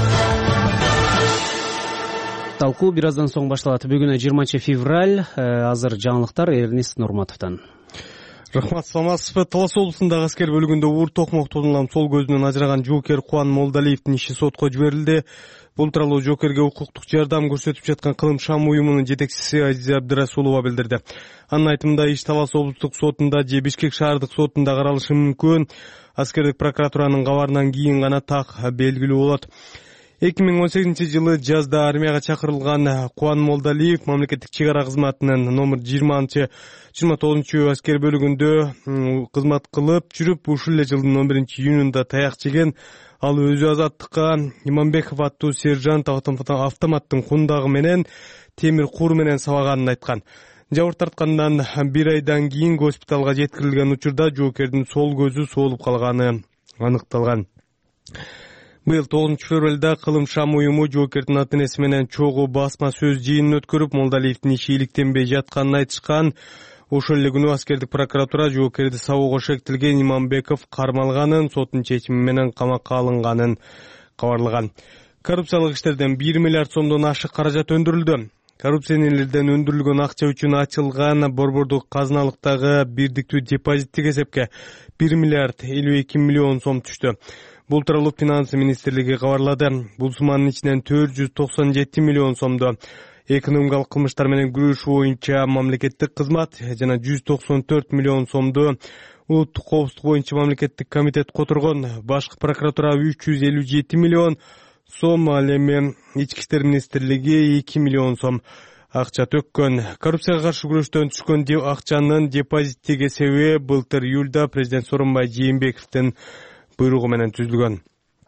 Speaker 2: Талкуу бир аздан соң башталат. Бүгүн жыйырманчы февраль. Азыр жаңылыктар Эрнест Нурматовдон.
Speaker 5: Рахмат, саламатсызбы? Талас облусундагы аскер бөлүгүндө уур токмок туулган сол көзүнөн ажыраган жоокер Кубан Молдалиевдин иши сотко жиберилди. Бул тууралуу жоокерге укуктук жардам көрсөтүп жаткан Кылым Шам уюмунун жетекчиси Азиза Абдырасулова билдирди. Анын айтымында иш Талас облустук сотунда же Бишкек шаардык сотунда каралышы мүмкүн. Аскердик прокуратуранын кабарынан кийин гана так белгилүү болот. эки миң он сегизинчи жылы жазда армияга чакырылган Кубан Молдалиев мамлекеттик чек ара кызматынын номер жыйырманчы жыйырма тогузунчу аскер бөлүгүндө кызмат кылып жүрүп, ушул эле жылдын он биринчи июнунда таяк жеген. Ал өзү азаттыкка Иманбеков аттуу сержант автоматтын кундагы менен темир куур менен сабаганын айткан. Жабыр тарткандан бир айдан кийин госпиталга жеткирилген учурда жоокердин сол көзү соолуп калганы аныкталган. Быйыл тогузунчу февралда Кылым Шам уюму жоокердин ата-энеси менен чогуу басма сөз жыйынын өткөрүп, Молдалиевдин иши иликтенбей жатканын айтышкан. Ошол эле күнү аскердик прокуратура жоокерди сабоого шектелген Иманбеков кармалганын, соттун чечими менен камакка алынганын кабарлаган. Коррупциялык иштерден бир миллиард сомдон ашык каражат өндүрүлдү. Коррупционерлерден өндүрүлгөн акча үчүн ачылган борбордук казыналыктагы бирдиктүү депозиттик эсепке бир миллиард элүү эки миллион сом түштү. Бул тууралуу Финансы министрлиги кабарлады. Бул суманын ичинен төрт жүз токсон жети миллион сомду экономикалык кылмыштар менен күрөшүү боюнча мамлекеттик кызмат жана жүз токсон төрт миллион сомду улуттук коопсуздук боюнча мамлекеттик комитет которгон. Башкы прокуратура үч жүз элүү жети миллион сом, ал эми ички иштер министрлиги эки миллион сом акча төккөн. Коррупцияга каршы күрөштөн түшкөн акчанын депозиттик эсеби былтыр июлда президент Сооронбай Жээнбековдин буйругу менен түзүлгөн.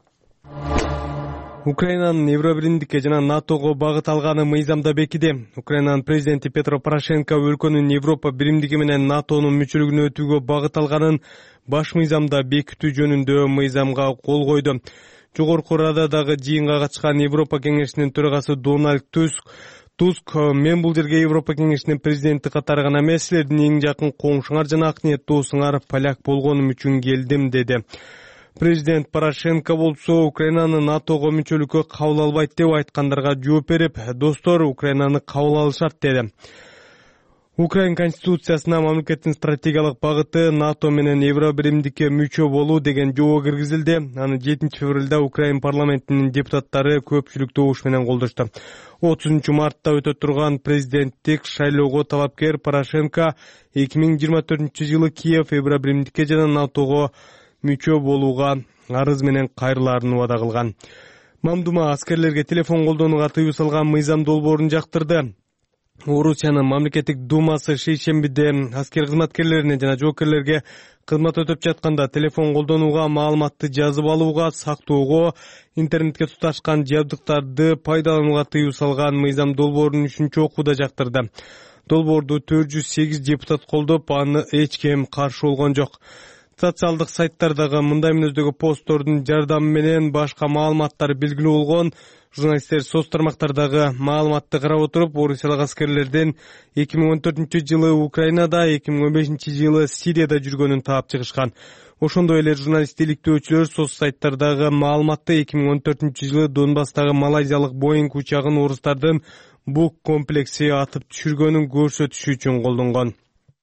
Speaker 5: Украинанын Евробиримдикке жана НАТОго багыт алганы мыйзамда бекиди. Украинанын президенти Петро Порошенко өлкөнүн Европа биримдиги менен НАТОнун мүчөлүгүнө өтүүгө багыт алганын баш мыйзамда бекитүү жөнүндө мыйзамга кол койду. Жогорку Рададагы жыйынга катышкан Европа кеңешинин төрагасы Дональд Туск Туск мен бул жерге Европа кеңешинин президенти катары гана эмес, силердин эң жакын коңшуңар жана ак ниет досуңар поляк болгонум үчүн келдим деди. Президент Порошенко болсо Украинаны НАТОго мүчөлүккө кабыл албайт деп айткандарга жооп берип, достор Украинаны кабыл алышат деди. Украин конституциясына мамлекеттин стратегиялык багыты НАТО менен Евробиримдикке мүчө болуу деген жобо киргизилди. Аны жетинчи февралда Украин парламентинин депутаттары көпчүлүктүү добуш менен колдошту. отузунчу мартта өтө турган президенттик шайлоого талапкер Порошенко эки миң жыйырма төртүнчү жылы Киев Евробиримдикке жана НАТОго мүчө болууга арыз менен кайрылаарын убада кылган. Мамдума аскерлерге телефон колдонууга тыюу салган мыйзам долбоорун жактырды. Орусиянын мамлекеттик думасы шейшембиде аскер кызматкерлерине жана жоокерлерге кызмат өтөп жатканда телефон колдонууга, маалыматты жазып алууга, сактоого, интернетке туташкан жабдыктарды пайдаланууга тыюу салган мыйзам долбоорун үчүнчү окууда жактырды. Долбоорду төрт жүз сегиз депутат колдоп, аны эч ким каршы болгон жок. Социалдык сайттардагы мындай мүнөздөгү посттордун жардамы менен башка маалыматтар белгилүү болгон. Журналисттер соц тармактардагы маалыматты карап отуруп, орусиялык аскерлердин эки миң он төртүнчү жылы Украинада, эки миң он бешинчи жылы Сирияда жүргөнүн таап чыгышкан. Ошондой эле журналист иликтөөчүлөр соц сайттардагы маалыматты эки миң он төртүнчү жылы Донбасстагы малайзиялык Боинг учагын орустардын Бук комплекси атып түшүргөнүн көрсөтүшү үчүн колдонгон.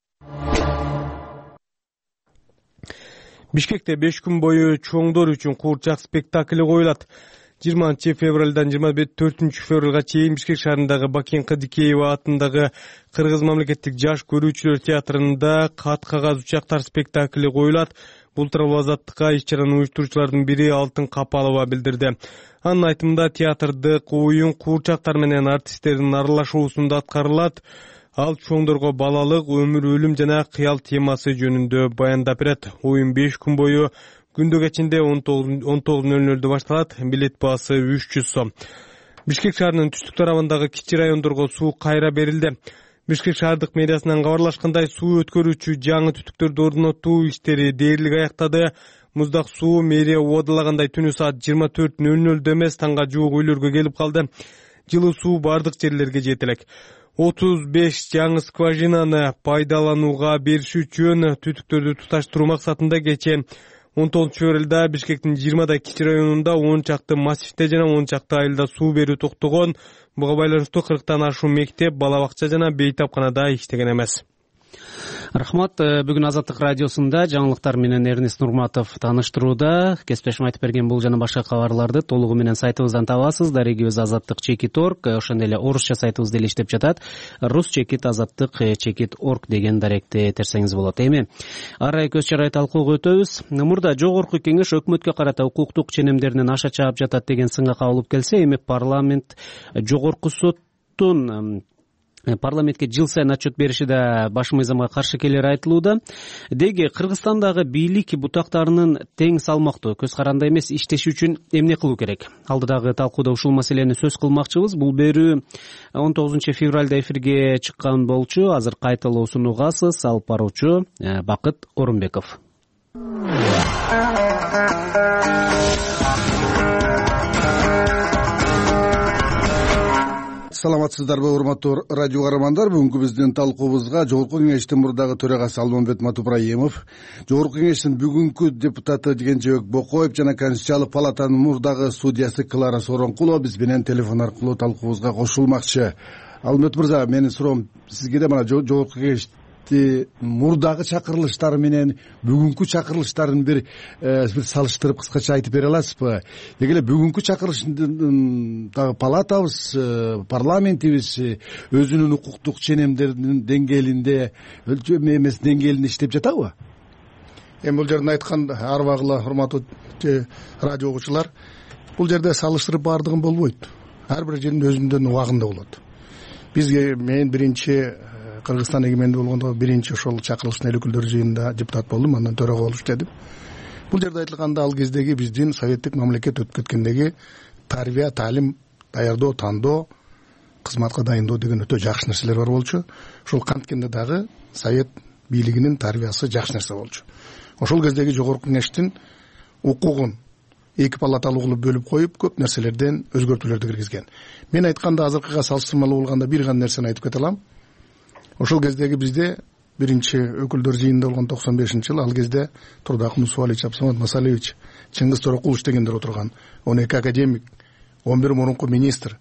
Speaker 5: Бишкекте беш күн бою чоңдор үчүн куурчак спектакли коюлат. жыйырманчы февралдан жыйырма төртүнчү февралга чейин Бишкек шаарындагы Бакен Кадикеева атындагы Кыргыз мамлекеттик жаш көрүүчүлөр театрында кат кагаз учактар спектакли коюлат. Бул тууралуу Азаттыкка иш чараны уюштуруучулардын бири Алтын Капалова билдирди. Анын айтымында театрдык оюн куурчактар менен артисттердин аралашуусунда аткарылат. Ал чоңдорго балалык, өмүр, өлүм жана кыял темасы жөнүндө баяндап берет. Оюн беш күн бою күндү кечинде он тогуз нөл нөлдө башталат. Билет баасы үч жүз сом. Бишкек шаарынын түштүк тарабындагы кичи райондорго суу кайра берилди. Бишкек шаардык мэриясынан кабарлашкандай, суу өткөрүүчү жаңы түтүктөрдү орнотуу иштери дээрлик аяктады. Муздак суу мэрия убадалагандай түнү саат жыйырма төрт нөл нөлдө эмес, танга жуук үйлөргө келип калды. Жылуу суу бардык жерлерге жетелек. отуз беш жаңы скважинаны пайдаланууга бериш үчүн түтүктөрдү туташтыруу максатында кечээ он тогузунчу февралда Бишкектин жыйырмадай кичи районунда он чакты массивте жана он чакты айылда суу берүү токтогон. Буга байланыштуу кырктан ашуун мектеп, бала бакча жана бейтапканада иштеген эмес.
Speaker 2: Рахмат. Бүгүн Азаттык радиосунда жаңылыктар менен Эрнест Нурматов тааныштырууда. Кесиптешим айтып берген бул жана башка кабарларды толугу менен сайтыбыздан табасыз. Дарегибиз азаттык чекит орг, ошондой эле орусча сайтыбыз деле иштеп жатат. рус чекит азаттык чекит орг деген даректи терсеңиз болот. Эми ары көз чарай талкууга өтөбүз. Мурда жогорку кеңеш өкмөткө карата укуктук ченемдеринен аша чаап жатат деген сынга кабылып келсе, эми парламент жогорку соттун парламентке жыл сайын отчет бериши да баш мыйзамга каршы келери айтылууда. Деги Кыргызстандагы бийлик бутактарынын тең салмактуу, көз карандай эмес иштеши үчүн эмне кылуу керек? Алдыдагы талкууда ушул маселени сөз кылмакчыбыз. Бул берүү он тогузунчу февралда эфирге чыккан болчу. Азыр кайталоо сунуугасыз. Алып баруучу Бакыт Орунбеков.
Speaker 22: Саламатсыздарбы, урматтуу радио каармандар. Бүгүнкү биздин талкуубузга жогорку кеңештин мурдагы төрагасы Алмамбет Матупраимов, жогорку кеңештин бүгүнкү депутаты Жигенжебек Бокоев жана Конституциялык палатанын мурдагы судьясы Клара Сооронкулова биз менен телефон аркылуу талкуубузга кошулмакчы. Алмамбет мырза, менин суроом сизге да мына жогорку кеңеш мурдагы чакырылыштары менен бүгүнкү чакырылыштарын бир бир салыштырып кыскача айтып бере аласызбы? Деги эле бүгүнкү чакырылыштын дагы палатабыз, парламентибиз өзүнүн укуктук ченемдеринин деңгээлинде, эмес деңгээлинде иштеп жатабы?
Speaker 3: Эми бул жерден айткан арбагыла, урматтуу радио угуучулар, бул жерде салыштырып баардыгын болбойт. Ар бир жердин өзүнүн убагында болот. Бизге мен биринчи Кыргызстан эгемендүү болгондо биринчи ошол чакырылыштын эл өкүлдөрү жыйынында депутат болдум, андан төрага болуп иштедим. Бул жерде айтылганда ал кездеги биздин советтик мамлекет өтүп кеткендеги тарбия, таалим, даярдоо, тандоо, кызматка дайындоо деген өтө жакшы нерселер бар болчу. Ошол канткенде дагы совет бийлигинин тарбиясы жакшы нерсе болчу. Ошол кездеги жогорку кеңештин укугун эки палаталуу кылып бөлүп коюп, көп нерселерден өзгөртүүлөрдү киргизген. Мен айтканда азыркыга салыштырмалуу болгондо бир гана нерсени айтып кете алам. Ошол кездеги бизде биринчи өкүлдөр жыйынында болгон токсон бешинчи жылы, ал кезде Турдак Мусуалич, Абсамат Масалевич, Чыңгыз Торокулович дегендер отурган, он эки академик, он бир мурунку министр.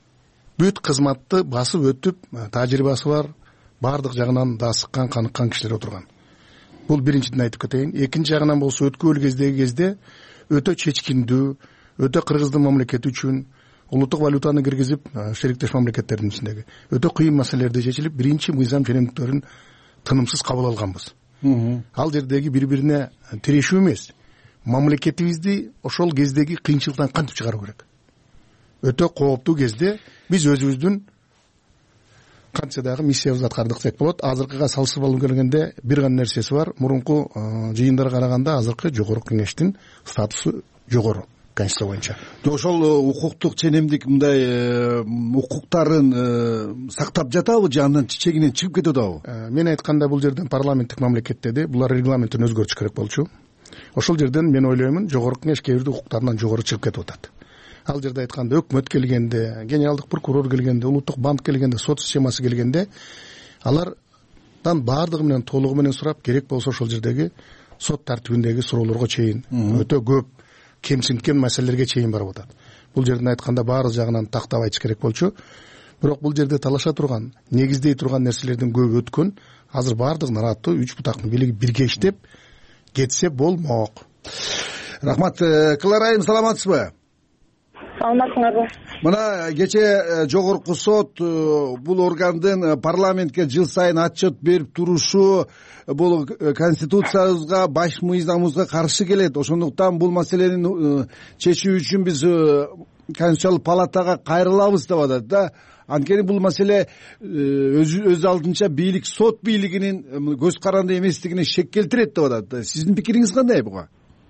Speaker 3: Бүт кызматты басып өтүп, тажрыйбасы бар, баардык жагынан да сыккан, каныккан кишилер отурган. Бул биринчиден айтып кетейин. Экинчи жагынан болсо өткөн кездеги кезде өтө чечкиндүү, өтө Кыргыздын мамлекети үчүн улуттук валютаны киргизип, шериктеш мамлекеттердин ичиндеги өтө кыйын маселелерди чечилип, биринчи мыйзам ченемдиктерин тынымсыз кабыл алганбыз. Ал жердеги бири-бирине тирешүү эмес, мамлекетибизди ошол кездеги кыйынчылыктан кантип чыгаруу керек? Өтө кооптуу кезде биз өзүбүздүн кантсе дагы миссиябызды аткардык десек болот. Азыркыга салыштырып келгенде бир гана нерсеси бар. Мурунку жыйындарга караганда азыркы жогорку кеңештин статусу жогору. Конституция боюнча.
Speaker 22: Ошол укуктук ченемдик мындай укуктарын сактап жатабы же андан чегинен чыгып кетип атабы?
Speaker 3: Мен айтканда бул жерден парламенттик мамлекет деди, булар регламентин өзгөртүш керек болчу. Ошол жерден мен ойлоймун, жогорку кеңеш кээ бирде укуктарынан жогору чыгып кетип атат. Ал жерде айтканда өкмөт келгенде, генералдык прокурор келгенде, улуттук банк келгенде, сот системасы келгенде, алардан баардыгы менен толугу менен сурап, керек болсо ошол жердеги сот тартибиндеги суроолорго чейин өтө көп кемсинткен маселелерге чейин барып атат. Бул жерден айтканда баары жагынан тактап айтыш керек болчу. Бирок бул жерде талаша турган, негиздей турган нерселердин көбү өткөн. Азыр баардык нараттуу үч бутактын бийлиги бирге иштеп кетсе болмок.
Speaker 22: Рахмат. Кларайым, саламатсызбы?
Speaker 6: саламатсыңарбы?
Speaker 22: Мына кечээ жогорку сот бул органдын парламентке жыл сайын отчет берип турушу бул конституциябызга, баш мыйзамыбызга каршы келет. Ошондуктан бул маселени чечүү үчүн биз Конституциялык палатага кайрылабыз деп атат да. Анткени бул маселе өз алдынча бийлик, сот бийлигинин көз каранды эместигине шек келтирет деп атат. Сиздин пикириңиз кандай буга?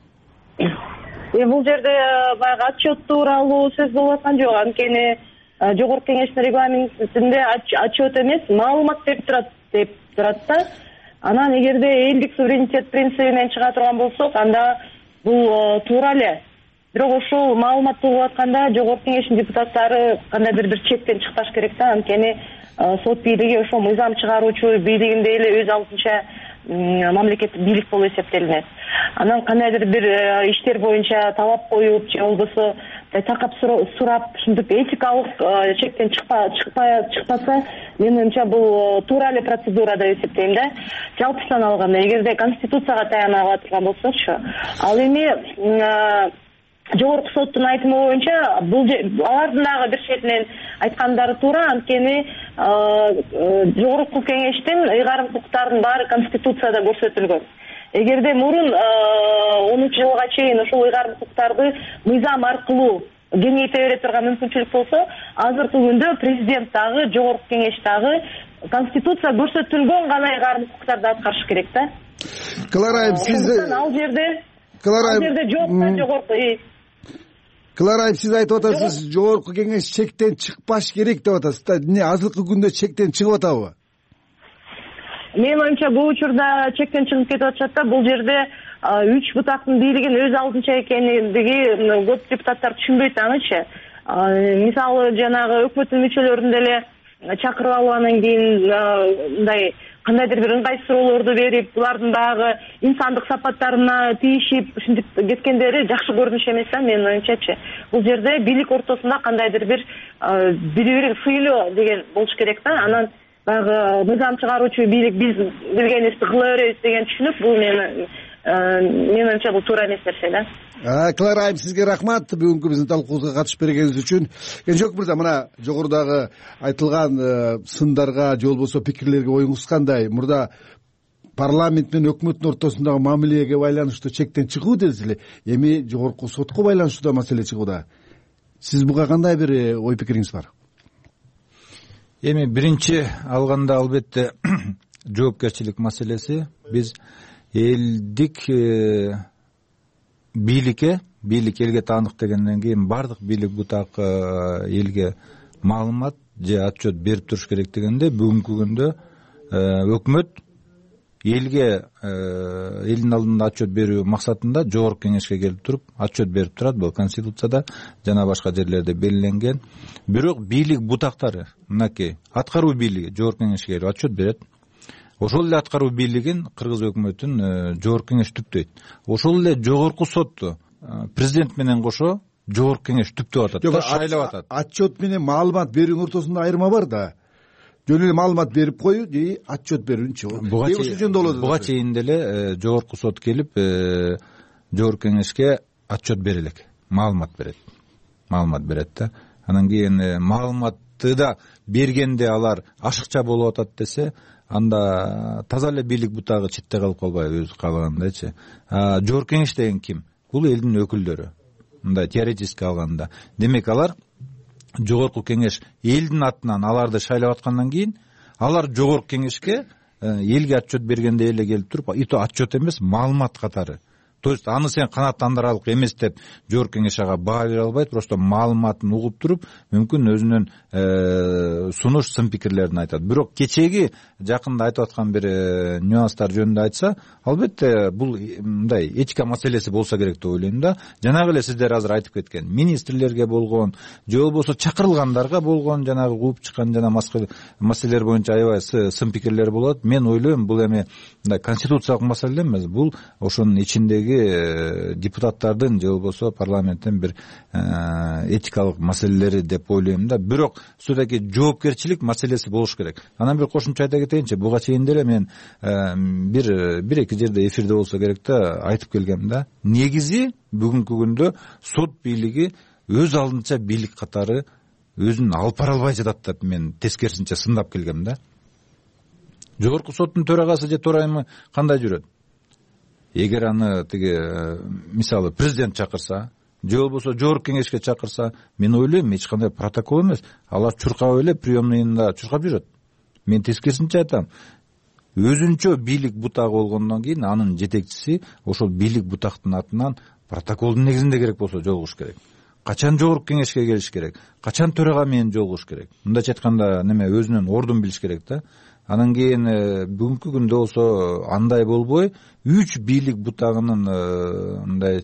Speaker 6: Бул жерде баягы отчет тууралуу сөз болуп аткан жок. Анткени жогорку кеңештин регламентинде отчет эмес, маалымат берип турат деп турат да. Анан эгерде элдик суверенитет принцибинен чыга турган болсок, анда бул туура эле. Бирок ошол маалымат болуп атканда жогорку кеңештин депутаттары кандайдыр бир чектен чыкпаш керек да. Анткени сот бийлиги ошол мыйзам чыгаруучу бийлигинде эле өз алдынча мамлекеттик бийлик болуп эсептелинет. Анан кандайдыр бир иштер боюнча талап коюп же болбосо такап сурап, ушинтип этикалык чектен чыкпаса, менин оюмча бул туура эле процедура деп эсептейм да. Жалпысынан алганда, эгерде конституцияга таяна кала турган болсокчу, ал эми жогорку соттун айтымы боюнча бул алардын дагы бир четинен айткандары туура. Анткени жогорку кеңештин ыйгарым укуктарынын баары конституцияда көрсөтүлгөн. Эгерде мурун онунчу жылга чейин ошол ыйгарым укуктарды мыйзам аркылуу кеңейте бере турган мүмкүнчүлүк болсо, азыркы күндө президент дагы, жогорку кеңеш дагы конституция көрсөтүлгөн гана ыйгарым укуктарды аткарыш керек да.
Speaker 22: Клара айым, сиз
Speaker 6: ал жерде ал жерде жок да жогорку.
Speaker 22: Клара айым, сиз айтып атасыз, жогорку кеңеш чектен чыкпаш керек деп атасыз да. Эмне азыркы күндө чектен чыгып атабы?
Speaker 6: Менин оюмча бул учурда чектен чыгып кетип атышат да. Бул жерде үч бутактын бийлигин өз алдынча экендиги көп депутаттар түшүнбөйт анычы. Мисалы жанагы өкмөттүн мүчөлөрүн деле чакырып алып анан кийин мындай кандайдыр бир ыңгайсыз суроолорду берип, булардын дагы инсандык сапаттарына тийишип, ушинтип кеткендери жакшы көрүнүш эмес да менин оюмчачы. Бул жерде бийлик ортосунда кандайдыр бир бири-бири сыйлоо деген болуш керек да. Анан баягы мыйзам чыгаруучу бийлик биз билгенибизди кыла беребиз деген түшүнүк, бул менин менин оюмча бул туура эмес нерсе да.
Speaker 22: Клара айым, сизге рахмат бүгүнкү биздин талкуубузга катышып бергениңиз үчүн. Кенжебек мырза, мына жогорудагы айтылган сындарга же болбосо пикирлерге оюңуз кандай? Мурда парламент менен өкмөттүн ортосундагы мамилеге байланыштуу чектен чыгуу дедиз эле. Эми жогорку сотко байланыштуу да маселе чыгууда. Сиз буга кандай бир ой пикириңиз бар?
Speaker 1: Эми биринчи алганда албетте жоопкерчилик маселеси. Биз элдик бийликке, бийлик элге таандык дегенден кийин бардык бийлик бутак элге маалымат же отчет берип туруш керек дегенде, бүгүнкү күндө өкмөт элге элдин алдында отчет берүү максатында жогорку кеңешке келип туруп отчет берип турат. Бул конституцияда жана башка жерлерде белгиленген. Бирок бийлик бутактары, мынакей аткаруу бийлиги жогорку кеңешке келип отчет берет. Ошол эле аткаруу бийлигин кыргыз өкмөтүн жогорку кеңеш түптөйт. Ошол эле жогорку сотту президент менен кошо жогорку кеңеш түптөп атат, шайлап атат.
Speaker 22: Отчет менен маалымат берүүнүн ортосунда айырма бар да. Жөн эле маалымат берип коюу же отчет берүүнчү.
Speaker 1: Буга чейин деле жогорку сот келип жогорку кеңешке отчет берелек, маалымат берет. Маалымат берет да. Анан кийин маалыматты да бергенде алар ашыкча болуп атат десе, анда таза эле бийлик бутагы четте калып калбайбы өзү каалагандайчы. Жогорку кеңеш деген ким? Бул элдин өкүлдөрү. Мындай теоретически алганда. Демек алар жогорку кеңеш элдин атынан аларды шайлап аткандан кийин алар жогорку кеңешке элге отчет бергенде эле келип туруп, ито отчет эмес, маалымат катары. То есть аны сен канааттандыралык эмес деп жогорку кеңеш ага баа бере албайт, просто маалыматын угуп туруп, мүмкүн өзүнүн сунуш сын пикирлерин айтат. Бирок кечеги жакында айтып аткан бир нюанстар жөнүндө айтса, албетте бул мындай этика маселеси болсо керек деп ойлойм да. Жанагы эле сиздер азыр айтып кеткен министрлерге болгон, же болбосо чакырылгандарга болгон жанагы кууп чыккан жана маселелер боюнча аябай сын пикирлер болот. Мен ойлойм, бул эми мындай конституциялык маселе эмес, бул ошонун ичиндеги депутаттардын же болбосо парламенттин бир этикалык маселелери деп ойлойм да. Бирок все-таки жоопкерчилик маселеси болуш керек. Анан бир кошумча айта кетейинчи, буга чейин деле мен бир бир эки жерде эфирде болсо керек да айтып келгем да. Негизи бүгүнкү күндө сот бийлиги өз алдынча бийлик катары өзүн алып бара албай жатат деп мен тескерисинче сындап келгем да. Жогорку соттун төрагасы же төрайымы кандай жүрөт? Эгер аны тиги мисалы президент чакырса же болбосо жогорку кеңешке чакырса, мен ойлойм эч кандай протокол эмес, алар чуркап эле приемныйында чуркап жүрөт. Мен тескерисинче айтам, өзүнчө бийлик бутагы болгондон кийин анын жетекчиси ошол бийлик бутактын атынан протоколдун негизинде керек болсо жолугуш керек. Качан жогорку кеңешке келиш керек, качан төрага менен жолугуш керек. Мындайча айтканда неме өзүнүн ордун билиш керек да. Анан кийин бүгүнкү күндө болсо андай болбой, үч бийлик бутагынын мындай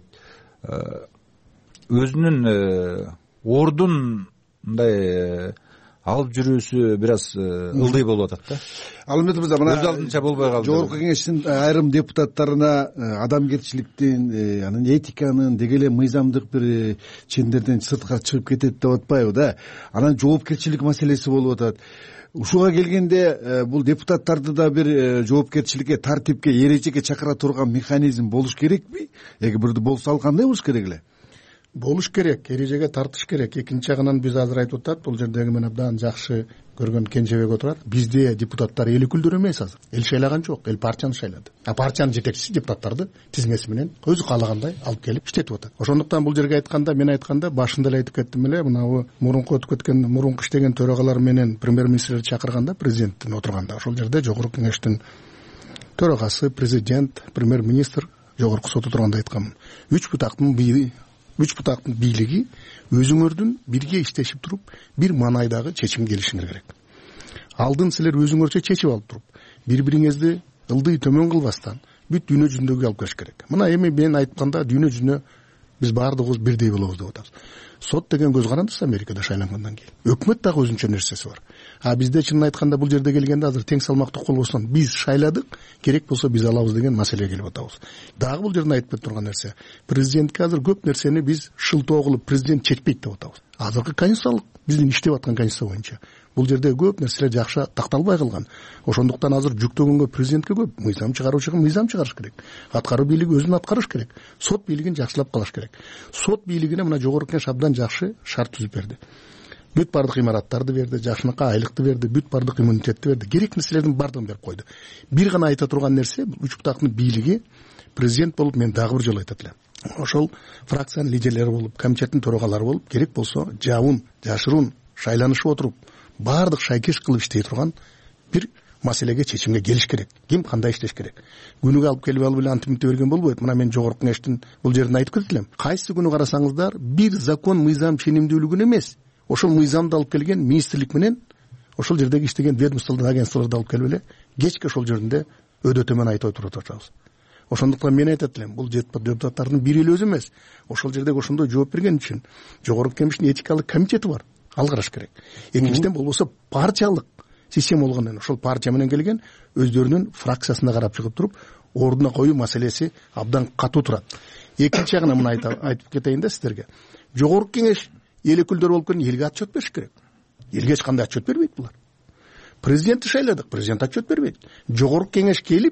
Speaker 1: өзүнүн ордун мындай алып жүрүүсү бир аз ылдый болуп атат да.
Speaker 22: Алмет мырза, мына
Speaker 1: өз алдынча болбой калды.
Speaker 22: Жогорку кеңештин айрым депутаттарына адамгерчиликтин, анын этиканын, деги эле мыйзамдык бир чендерден сыртка чыгып кетет деп атпайбы да? Анан жоопкерчилик маселеси болуп атат. Ушуга келгенде бул депутаттарды да бир жоопкерчиликке, тартипке, эрежеге чакыра турган механизм болуш керекпи? Эгер бир болсо ал кандай болуш керек эле?
Speaker 3: Болуш керек, эрежеге тартыш керек. Экинчи жагынан биз азыр айтып атат, бул жердеги мен абдан жакшы көргөн Кенжебек отурат. Бизде депутаттар эл өкүлдөр эмес азыр. Эл шайлаган жок, эл партияны шайлады. А партиянын жетекчиси депутаттарды тизмеси менен өзү каалагандай алып келип иштетип атат. Ошондуктан бул жерге айтканда, мен айтканда башында эле айтып кеттим эле, мына мурунку өтүп кеткен, мурунку иштеген төрагалар менен премьер-министрди чакырганда, президенттин отурганда, ошол жерде жогорку кеңештин төрагасы, президент, премьер-министр, жогорку сот отурганда айтканмын. Үч бутактын бири Үч бутактын бийлиги өзүңөрдүн бирге иштешип туруп, бир маанайдагы чечим келишиңер керек. Алдын силер өзүңөрчө чечип алып туруп, бири-бириңизди ылдый төмөн кылбастан бүт дүйнө жүзүндөгү алып келиш керек. Мына эми мен айтканда дүйнө жүзүнө биз баардыгыбыз бирдей болобуз деп атабыз. Сот деген көз карандысыз Америкада шайлангандан кийин. Өкмөт дагы өзүнчө нерсеси бар. А бизде чынын айтканда бул жерде келгенде азыр тең салмактуу колбостон биз шайладык, керек болсо биз алабыз деген маселеге келип атабыз. Дагы бул жерден айтып кетип турган нерсе, президентке азыр көп нерсени биз шылтоо кылып президент чечпейт деп атабыз. Азыркы конституциялык биздин иштеп аткан конституция боюнча бул жерде көп нерселер жакшы такталбай калган. Ошондуктан азыр жүктөгөнгө президентке көп, мыйзам чыгаруучуга мыйзам чыгарыш керек. Аткаруу бийлиги өзүн аткарыш керек. Сот бийлигин жакшылап калыш керек. Сот бийлигине мына жогорку кеңеш абдан жакшы шарт түзүп берди. Бүт бардык имараттарды берди, жакшынакай айлыкты берди, бүт бардык иммунитетти берди. Керек нерселердин бардыгын берип койду. Бир гана айта турган нерсе, үч бутактын бийлиги президент болуп, мен дагы бир жолу айтат элем. Ошол фракциянын лидерлери болуп, комитеттин төрагалары болуп, керек болсо жабын, жашыруун шайланышып отуруп, бардык шайкеш кылып иштей турган бир маселеге чечимге келиш керек. Ким кандай иштеш керек? Күнүгө алып келип алып эле антимитте берген болбойт. Мына мен жогорку кеңештин бул жерин айтып кетип элем. Кайсы күнү карасаңыздар, бир закон мыйзам ченемдүүлүгүн эмес, ошол мыйзамды алып келген министрлик менен ошол жердеги иштеген ведомстволордун агентстволорду алып келип эле кечке ошол жеринде өдөтө менен айтып туруп атабыз. Ошондуктан мен айтат элем, бул депутаттардын бир эле өзү эмес. Ошол жердеги ошондой жооп берген үчүн жогорку кеңештин этикалык комитети бар. Ал караш керек. Экинчиден болбосо партиялык система болгондон ошол партия менен келген өздөрүнүн фракциясына карап чыгып туруп, ордуна коюу маселеси абдан катуу турат. Экинчи жагына мына айтып кетейин да сиздерге. Жогорку кеңеш эл өкүлдөр болуп келген элге отчет бериш керек. Элге эч кандай отчет бербейт булар. Президентти шайладык, президент отчет бербейт. Жогорку кеңеш келип,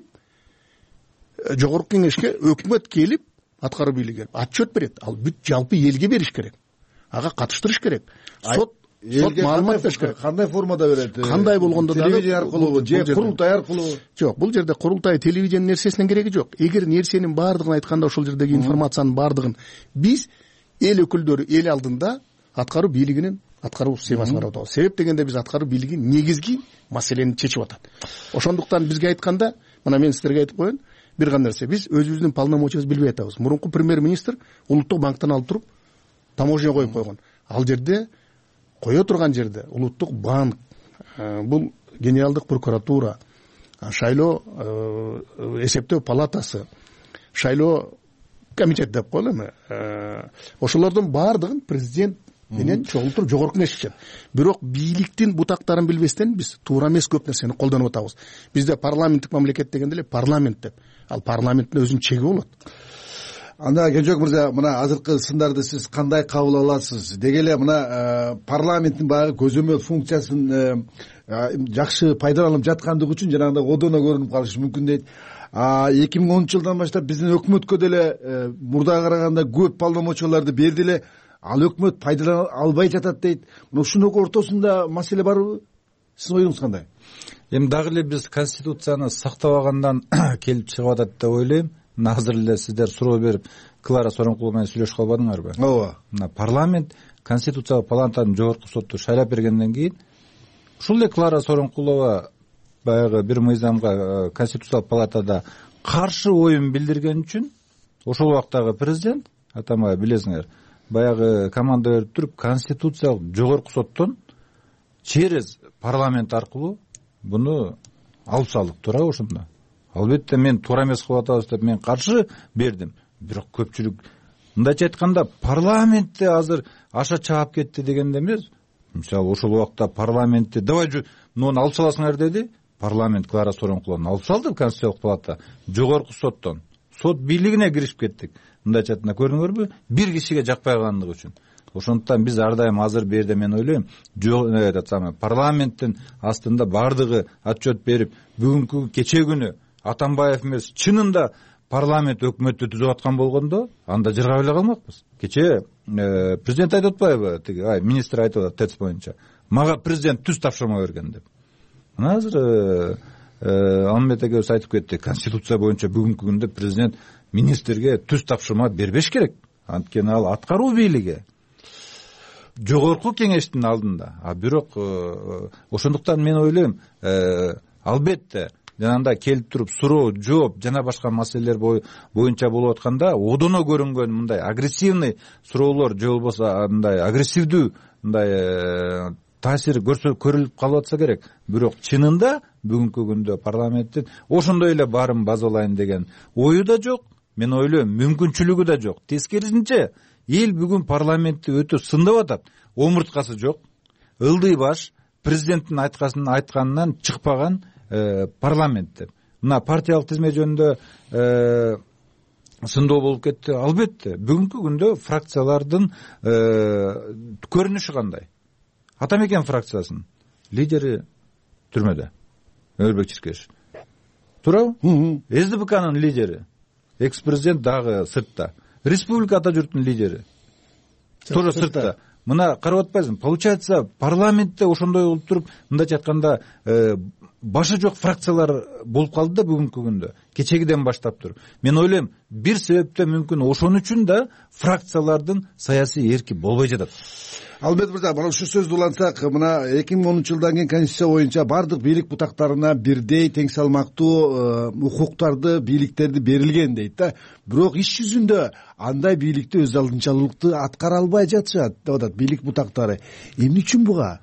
Speaker 3: жогорку кеңешке өкмөт келип, аткаруу бийлиги келип отчет берет. Ал бүт жалпы элге бериш керек. Ага катыштырыш керек. Сот сот маалымат бериш керек.
Speaker 22: Кандай формада берет?
Speaker 3: Кандай болгондо дагы
Speaker 22: телевидение аркылуу же курултай аркылуу?
Speaker 3: Жок, бул жерде курултай, телевидение нерсесинин кереги жок. Эгер нерсенин бардыгын айтканда, ошол жердеги информациянын бардыгын биз эл өкүлдөрү эл алдында аткаруу бийлигинин аткаруу системасын карап атабыз. Себеп дегенде биз аткаруу бийлиги негизги маселени чечип атат. Ошондуктан бизге айтканда, мына мен сиздерге айтып коеюн, бир гана нерсе, биз өзүбүздүн полномочиябызды билбей атабыз. Мурунку премьер-министр улуттук банктан алып туруп таможня коюп койгон. Ал жерде кое турган жерде улуттук банк, бул генералдык прокуратура, шайлоо эсептөө палатасы, шайлоо комитет деп коелу. Ошолордун баардыгын президент менен чогултуруп жогорку кеңеш ичет. Бирок бийликтин бутактарын билбестен биз туура эмес көп нерсени колдонуп атабыз. Бизде парламенттик мамлекет дегенде эле парламент деп. Ал парламенттин өзүнүн чеги болот.
Speaker 22: Анда Кенжебек мырза, мына азыркы сындарды сиз кандай кабыл аласыз? Деги эле мына парламенттин баягы көзөмөл функциясын жакшы пайдаланып жаткандыгы үчүн жанагындай одоно көрүнүп калышы мүмкүн дейт. эки миң онунчу жылдан баштап биздин өкмөткө деле мурдага караганда көп полномочияларды берди эле. ал өкмөт пайдалана албай жатат дейт. мына ушунун ортосунда маселе барбы? Сиздин оюңуз кандай?
Speaker 1: Эми дагы эле биз конституцияны сактабагандан келип чыгып атат деп ойлойм. Азыр эле сиздер суроо берип Клара Сооронкулова менен сүйлөшүп калбадыңарбы?
Speaker 22: Ооба.
Speaker 1: Мына парламент конституциялык палатанын жогорку соту шайлап бергенден кийин ушул эле Клара Сооронкулова баягы бир мыйзамга конституциялык палатада каршы оюн билдирген үчүн ошол убактагы президент атамай билесиңер баягы команда берип туруп конституциялык жогорку соттон через парламент аркылуу буну алып салдык. Туура ошондо. Албетте мен туура эмес кылып атабыз деп мен каршы бердим. Бирок көпчүлүк мындайча айтканда парламентте азыр аша чаап кетти дегенде эмес. Мисалы ошол убакта парламентте давай муну алып саласыңар деди. Парламент Клара Сооронкуловну алып салды конституциялык палата жогорку соттон. Сот бийлигине киришип кеттик. Мындайча айтканда көрдүңөрбү? Бир кишиге жакпай калгандыгы үчүн. Ошондуктан биз ар дайым азыр бул жерде мен ойлойм, этот самый парламенттин астында бардыгы отчет берип, бүгүнкү кече күнү Атамбаев эмес, чынында парламент өкмөттү түзүп аткан болгондо, анда жыргап эле калмакпыз. Кече президент айтып атпайбы? Тиги ай министр айтып атат ТЭЦ боюнча. Мага президент түз тапшырма берген деп. Мына азыр Алмет экөөбүз айтып кетти, конституция боюнча бүгүнкү күндө президент министрге түз тапшырма бербеш керек. Анткени ал аткаруу бийлиги. Жогорку кеңештин алдында. А бирок ошондуктан мен ойлойм, албетте жанагындай келип туруп суроо, жооп жана башка маселелер боюнча болуп атканда одоно көрүнгөн мындай агрессивный суроолор же болбосо мындай агрессивдүү мындай таасир көрүлүп калып атса керек. Бирок чынында бүгүнкү күндө парламенттин ошондой эле баарын базалайын деген ою да жок. Мен ойлойм, мүмкүнчүлүгү да жок. Тескерисинче эл бүгүн парламентти өтө сындап атат. Омурткасы жок, ылдый баш, президенттин айтканын айтканынан чыкпаган парламент деп. Мына партиялык тизме жөнүндө сындоо болуп кетти. Албетте, бүгүнкү күндө фракциялардын көрүнүшү кандай? Атамекен фракциясынын лидери түрмөдө. Өмүрбек Чиркешев. Туурабы? СДПКнын лидери, экс-президент дагы сыртта. Республика ата журттун лидери тоже сыртта. Мына карап атпайсыңбы? Получается, парламентте ошондой болуп туруп, мындайча айтканда, башы жок фракциялар болуп калды да бүгүнкү күндө. Кечегиден баштап туруп. Мен ойлойм, бир себептен мүмкүн ошон үчүн да фракциялардын саясий эрки болбой жатат.
Speaker 22: Албет мырза, мына ушу сөздү улантсак, мына эки миң онунчу жылдан кийин конституция боюнча бардык бийлик бутактарына бирдей тең салмактуу укуктарды, бийликтерди берилген дейт да. Бирок иш жүзүндө андай бийликти өз алдынчалыктуу аткара албай жатышат деп атат бийлик бутактары. Эмне үчүн буга?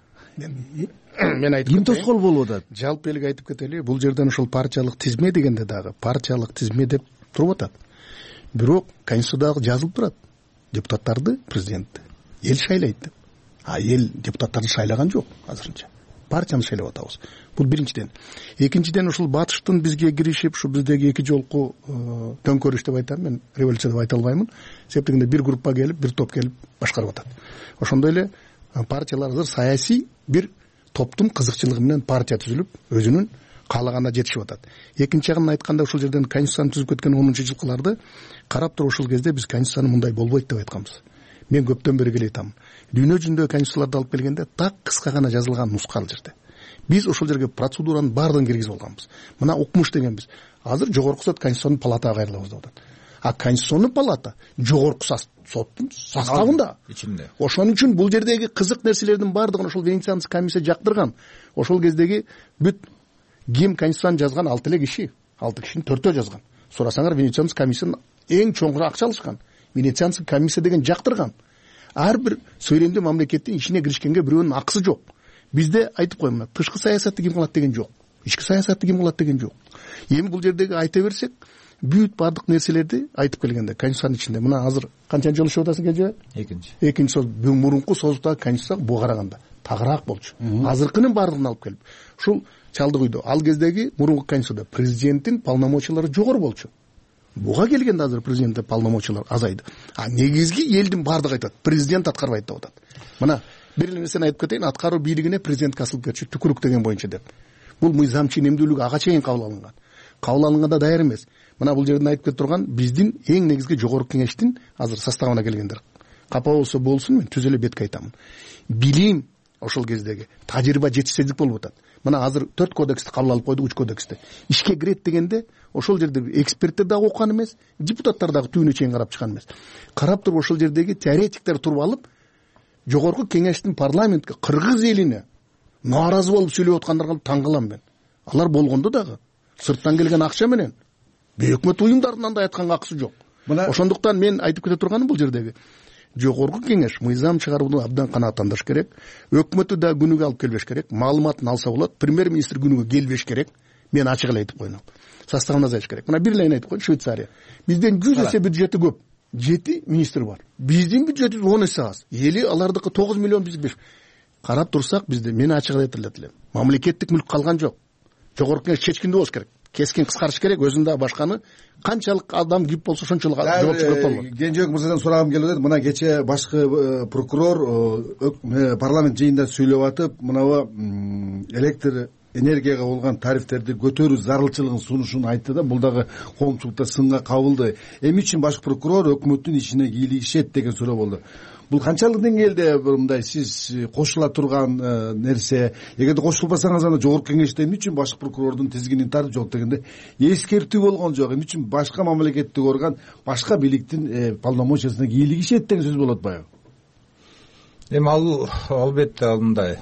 Speaker 3: Мен айтып
Speaker 22: ким тоскоол болуп атат?
Speaker 3: Жалпы элге айтып кетели, бул жерден ушул партиялык тизме дегенде дагы партиялык тизме деп туруп атат. Бирок конституцияда жазылып турат. Депутаттарды президентти эл шайлайт деп. А эл депутаттарды шайлаган жок азырынча. Партияны шайлап атабыз. Бул биринчиден. Экинчиден ушул батыштын бизге киришип, ушу биздеги эки жолку төңкөрүш деп айтам, мен революция деп айта албаймын. Себептегенде бир группа келип, бир топ келип башкарып атат. Ошондой эле партиялар азыр саясий бир топтун кызыкчылыгы менен партия түзүлүп, өзүнүн каалаганына жетишип атат. Экинчи жагын айтканда, ушул жерден конституцияны түзүп кеткен онунчу жылкыларды карап туруп ушул кезде биз конституцияны мындай болбойт деп айтканбыз. Мен көптөн бери келе айтам. Дүйнө жүзүндө конституцияларды алып келгенде так кыска гана жазылган нуска ал жерде. Биз ошол жерге процедуранын баардыгын киргизип алганбыз. Мына укмуш дегенбиз. Азыр жогорку сот конституционный палатага кайрылабыз деп атат. А конституционный палата жогорку соттун составында.
Speaker 1: Ичинде.
Speaker 3: Ошон үчүн бул жердеги кызык нерселердин баардыгын ошол Венецианский комиссия жактырган. Ошол кездеги бүт ким конституцияны жазган алты эле киши, алты кишинин төртөө жазган. Сурасаңар, Венецианский комиссиянын эң чоңуна акча алышкан. Венецианский комиссия деген жактырган. Ар бир сөйлемдүү мамлекеттин ичине киришкенге бирөөнүн акысы жок. Бизде айтып коем, тышкы саясатты ким кылат деген жок. Ички саясатты ким кылат деген жок. Эми бул жердеги айта берсек, бүт бардык нерселерди айтып келгенде конституциянын ичинде. Мына азыр канчанчы жолу чыгып атасың кежебе?
Speaker 1: Экинчи.
Speaker 3: Экинчи соз мурунку созуктагы конституция буга караганда тагыраак болчу. Азыркынын баардыгын алып келип, ушул чалдык үйдө ал кездеги мурунку конституцияда президенттин полномочиялары жогору болчу. Буга келгенде азыр президенттин полномочиялары азайды. А негизги элдин баардыгы айтат, президент аткарбайт деп атат. Мына бир эле нерсени айтып кетейин, аткаруу бийлигине президентке асылып кетчү түкүрүк деген боюнча деп. Бул мыйзам ченемдүүлүгү ага чейин кабыл алынган. Кабыл алынганда даяр эмес. Мына бул жерден айтып кетип турган биздин эң негизги жогорку кеңештин азыр составына келгендер. капа болсо болсун, мен түз эле бетке айтамын. Билим ошол кездеги тажрыйба жетишсиздик болуп атат. Мына азыр төрт кодексти кабыл алып койдук, үч кодексти. Ишке кирет дегенде ошол жерде эксперттер дагы окуган эмес, депутаттар дагы түбүнө чейин карап чыккан эмес. Карап туруп ошол жердеги теоретиктер туруп алып, жогорку кеңештин парламентке кыргыз элине нааразы болуп сүйлөп аткандарга таң калам мен. Алар болгондо дагы сырттан келген акча менен бейөкмөт уюмдардын андай айтканга акысы жок. Ошондуктан мен айтып кете турганым бул жердеги жогорку кеңеш мыйзам чыгарууну абдан канааттандырыш керек. Өкмөтү да күнүгө алып келбеш керек. Маалыматын алса болот. Премьер-министр күнүгө келбеш керек. Мен ачык эле айтып коеюн. Составын азайтыш керек. Мына бир эле айтып коеюн, Швейцария. Бизден жүз эсе бюджети көп. жети министр бар. Биздин бюджетибиз он эсе аз. Эли алардыкы тогуз миллион, биз беш. Карап турсак бизде мен ачык айтып элем. Мамлекеттик мүлк калган жок. Жогорку кеңеш чечкиндүү болуш керек. Кескен кыскартыш керек. Өзүндө башканы канчалык адам кип болсо ошончолук жооп чыгып болот.
Speaker 22: Кенжебек мырзадан сурагым келип атат. Мына кече башкы прокурор парламент жыйынында сүйлөп атып, мынабы электр энергияга болгон тарифтерди көтөрүү зарылчылыгын сунушун айтты да, бул дагы коомчулукта сынга кабылды. Эми үчүн баш прокурор өкмөттүн ишине кийлигишет деген суроо болду. Бул канчалык деңгээлде мындай сиз кошула турган нерсе? Эгерде кошулбасаңыз анда жогорку кеңеште эмне үчүн баш прокурордун тизгинин тартып жок дегенде эскертүү болгон жок? Эмне үчүн башка мамлекеттик орган башка бийликтин полномочиясына кийлигишет деген сөз болот баягы?
Speaker 1: Эми ал албетте ал мындай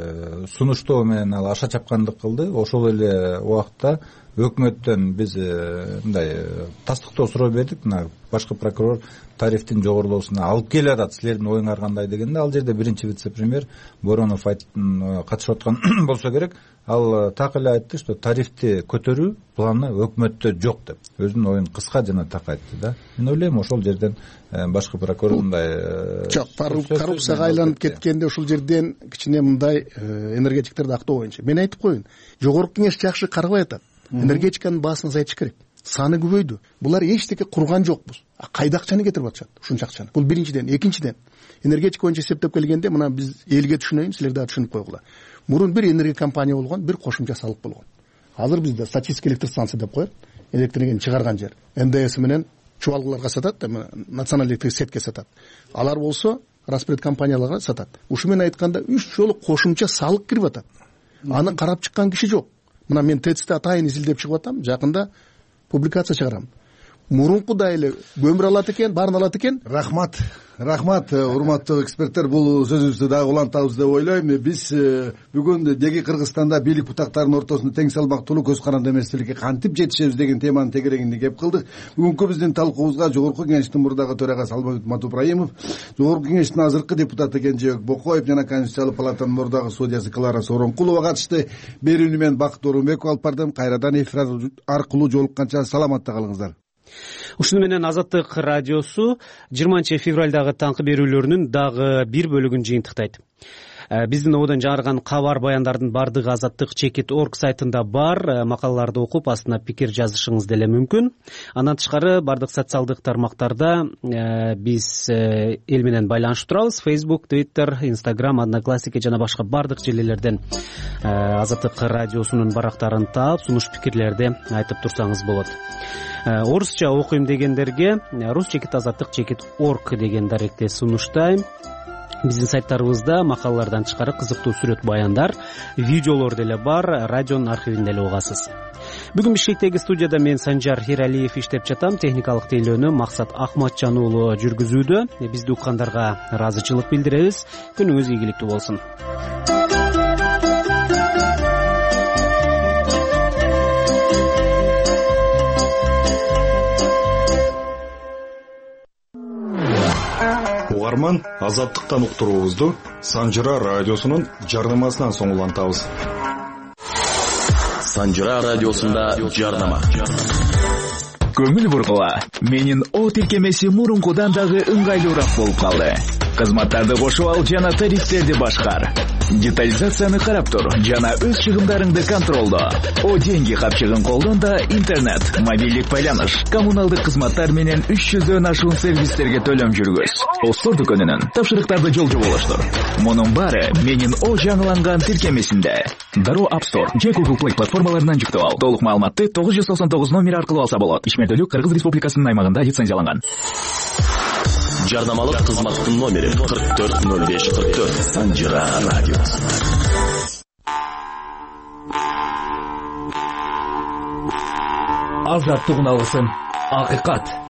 Speaker 1: сунуштоо менен ал аша чапкандык кылды. Ошол эле убакта өкмөттөн биз мындай тастыктоо суроо бердик. Мына башкы прокурор тарифтин жогорулоосуна алып келе атат, силердин оюңар кандай дегенде, ал жерде биринчи вице-премьер Боронов катышып аткан болсо керек. Ал так эле айтты, что тарифти көтөрүү планы өкмөттө жок деп. Өзүнүн оюн кыска жана так айтты да. Мен ойлойм ошол жерден башкы прокурор мындай
Speaker 3: жок, коррупцияга айланып кеткенде ошол жерден кичине мындай энергетиктерди актоо боюнча мен айтып коеюн. Жогорку кеңеш жакшы карабай атат. Энергетиканын баасын азайтыш керек. Саны көбөйдү. Булар эчтеке курган жокпуз. Кайда акчаны кетирип атышат? Ушунча акчаны. Бул биринчиден. Экинчиден, энергетика боюнча эсептеп келгенде, мына биз элге түшүнөйүн, силер дагы түшүнүп койгула. Мурун бир энергия компания болгон, бир кошумча салык болгон. Азыр бизде статистика электр станция деп коет. Электр энергияны чыгарган жер. эн дэ эс менен чубалгыларга сатат, националдык электрик сетке сатат. Алар болсо распред компанияларга сатат. Ушу менен айтканда үч жолу кошумча салык кирип атат. Аны карап чыккан киши жок. Мына мен тэцте атайын изилдеп чыгып атам, жакында публикация чыгарам. Мурункудай эле көмүр алат экен, баарын алат экен.
Speaker 22: Рахмат. Рахмат, урматтуу эксперттер. Бул сөзүбүздү дагы улантабыз деп ойлойм. Биз бүгүн деги Кыргызстанда бийлик бутактарынын ортосунда тең салмактуулуу көз каранды эместикке кантип жетишебиз деген теманын тегерегинде кеп кылдык. Бүгүнкү биздин талкуубузга Жогорку кеңештин мурдагы төрагасы Алмамбет Матупраимов, Жогорку кеңештин азыркы депутаты Кенжебек Бокоев жана Конституциялык палатанын мурдагы судьясы Клара Сооронкулова катышты. Берүүнү мен Бакыт Орунбеков алып бардым. Кайрадан эфир аркылуу жолукканча саламатта калыңыздар.
Speaker 2: Ушуну менен Азаттык радиосу жыйырманчы февралдагы таңкы берүүлөрүнүн дагы бир бөлүгүн жыйынтыктайт. Биздин ободон жарган кабар баяндардын бардыгы азаттык чекит точка орг сайтында бар. Макалаларды окуп астына пикир жазышыңыз деле мүмкүн. Андан тышкары бардык социалдык тармактарда биз эл менен байланышып турабыз. Facebook, Twitter, Instagram, Одноклассники жана башка бардык желелерден Азаттык радиосунун барактарын таап, сунуш пикирлерди айтып турсаңыз болот. Орусча окуйм дегендерге рус чекит азаттык чекит точка орг деген даректе сунуштайм. Биздин сайттарыбызда макалалардан тышкары кызыктуу сүрөт баяндар, видеолор деле бар, радионун архивинде эле угасыз. Бүгүн Бишкектеги студияда мен Санжар Хиралиев иштеп жатам. Техникалык тейлөөнү Максат Ахматжан уулу жүргүзүүдө. Бизди уккандарга ыраазычылык билдиребиз. Күнүңүз ийгиликтүү болсун.
Speaker 8: Угарман, азаттыктан уктуруубузду Санжыра радиосунун жардамасынан соң улантабыз.
Speaker 9: Санжыра радиосунда жардама.
Speaker 23: Көңүл бургула. Менин о тиркемеси мурункудан дагы ыңгайлуураак болуп калды. Кызматтарды кошуп ал жана тарифтерди башкар. Детализацияны карап тур жана өз чыгымдарыңды контролдо. О деньги капчыгын колдон да интернет, мобилдик байланыш, коммуналдык кызматтар менен үч жүздөн ашуун сервистерге төлөм жүргүз. Остор дүкөнүнүн тапшырыктарды жолжо болуштур. Мунун баары менин о жаңыланган тиркемесинде. Дароо App Store же Google Play платформаларынан жүктөп ал. Толук маалыматты тогуз жүз токсон тогуз номери аркылуу алса болот. Ишмердүүлүк Кыргыз Республикасынын аймагында лицензияланган.
Speaker 9: жарнамалык кызматтын номери кырк төрт ноль беш кырк төрт. Санжыра радиосу.
Speaker 7: Азаттык алгысын. Акыйкат.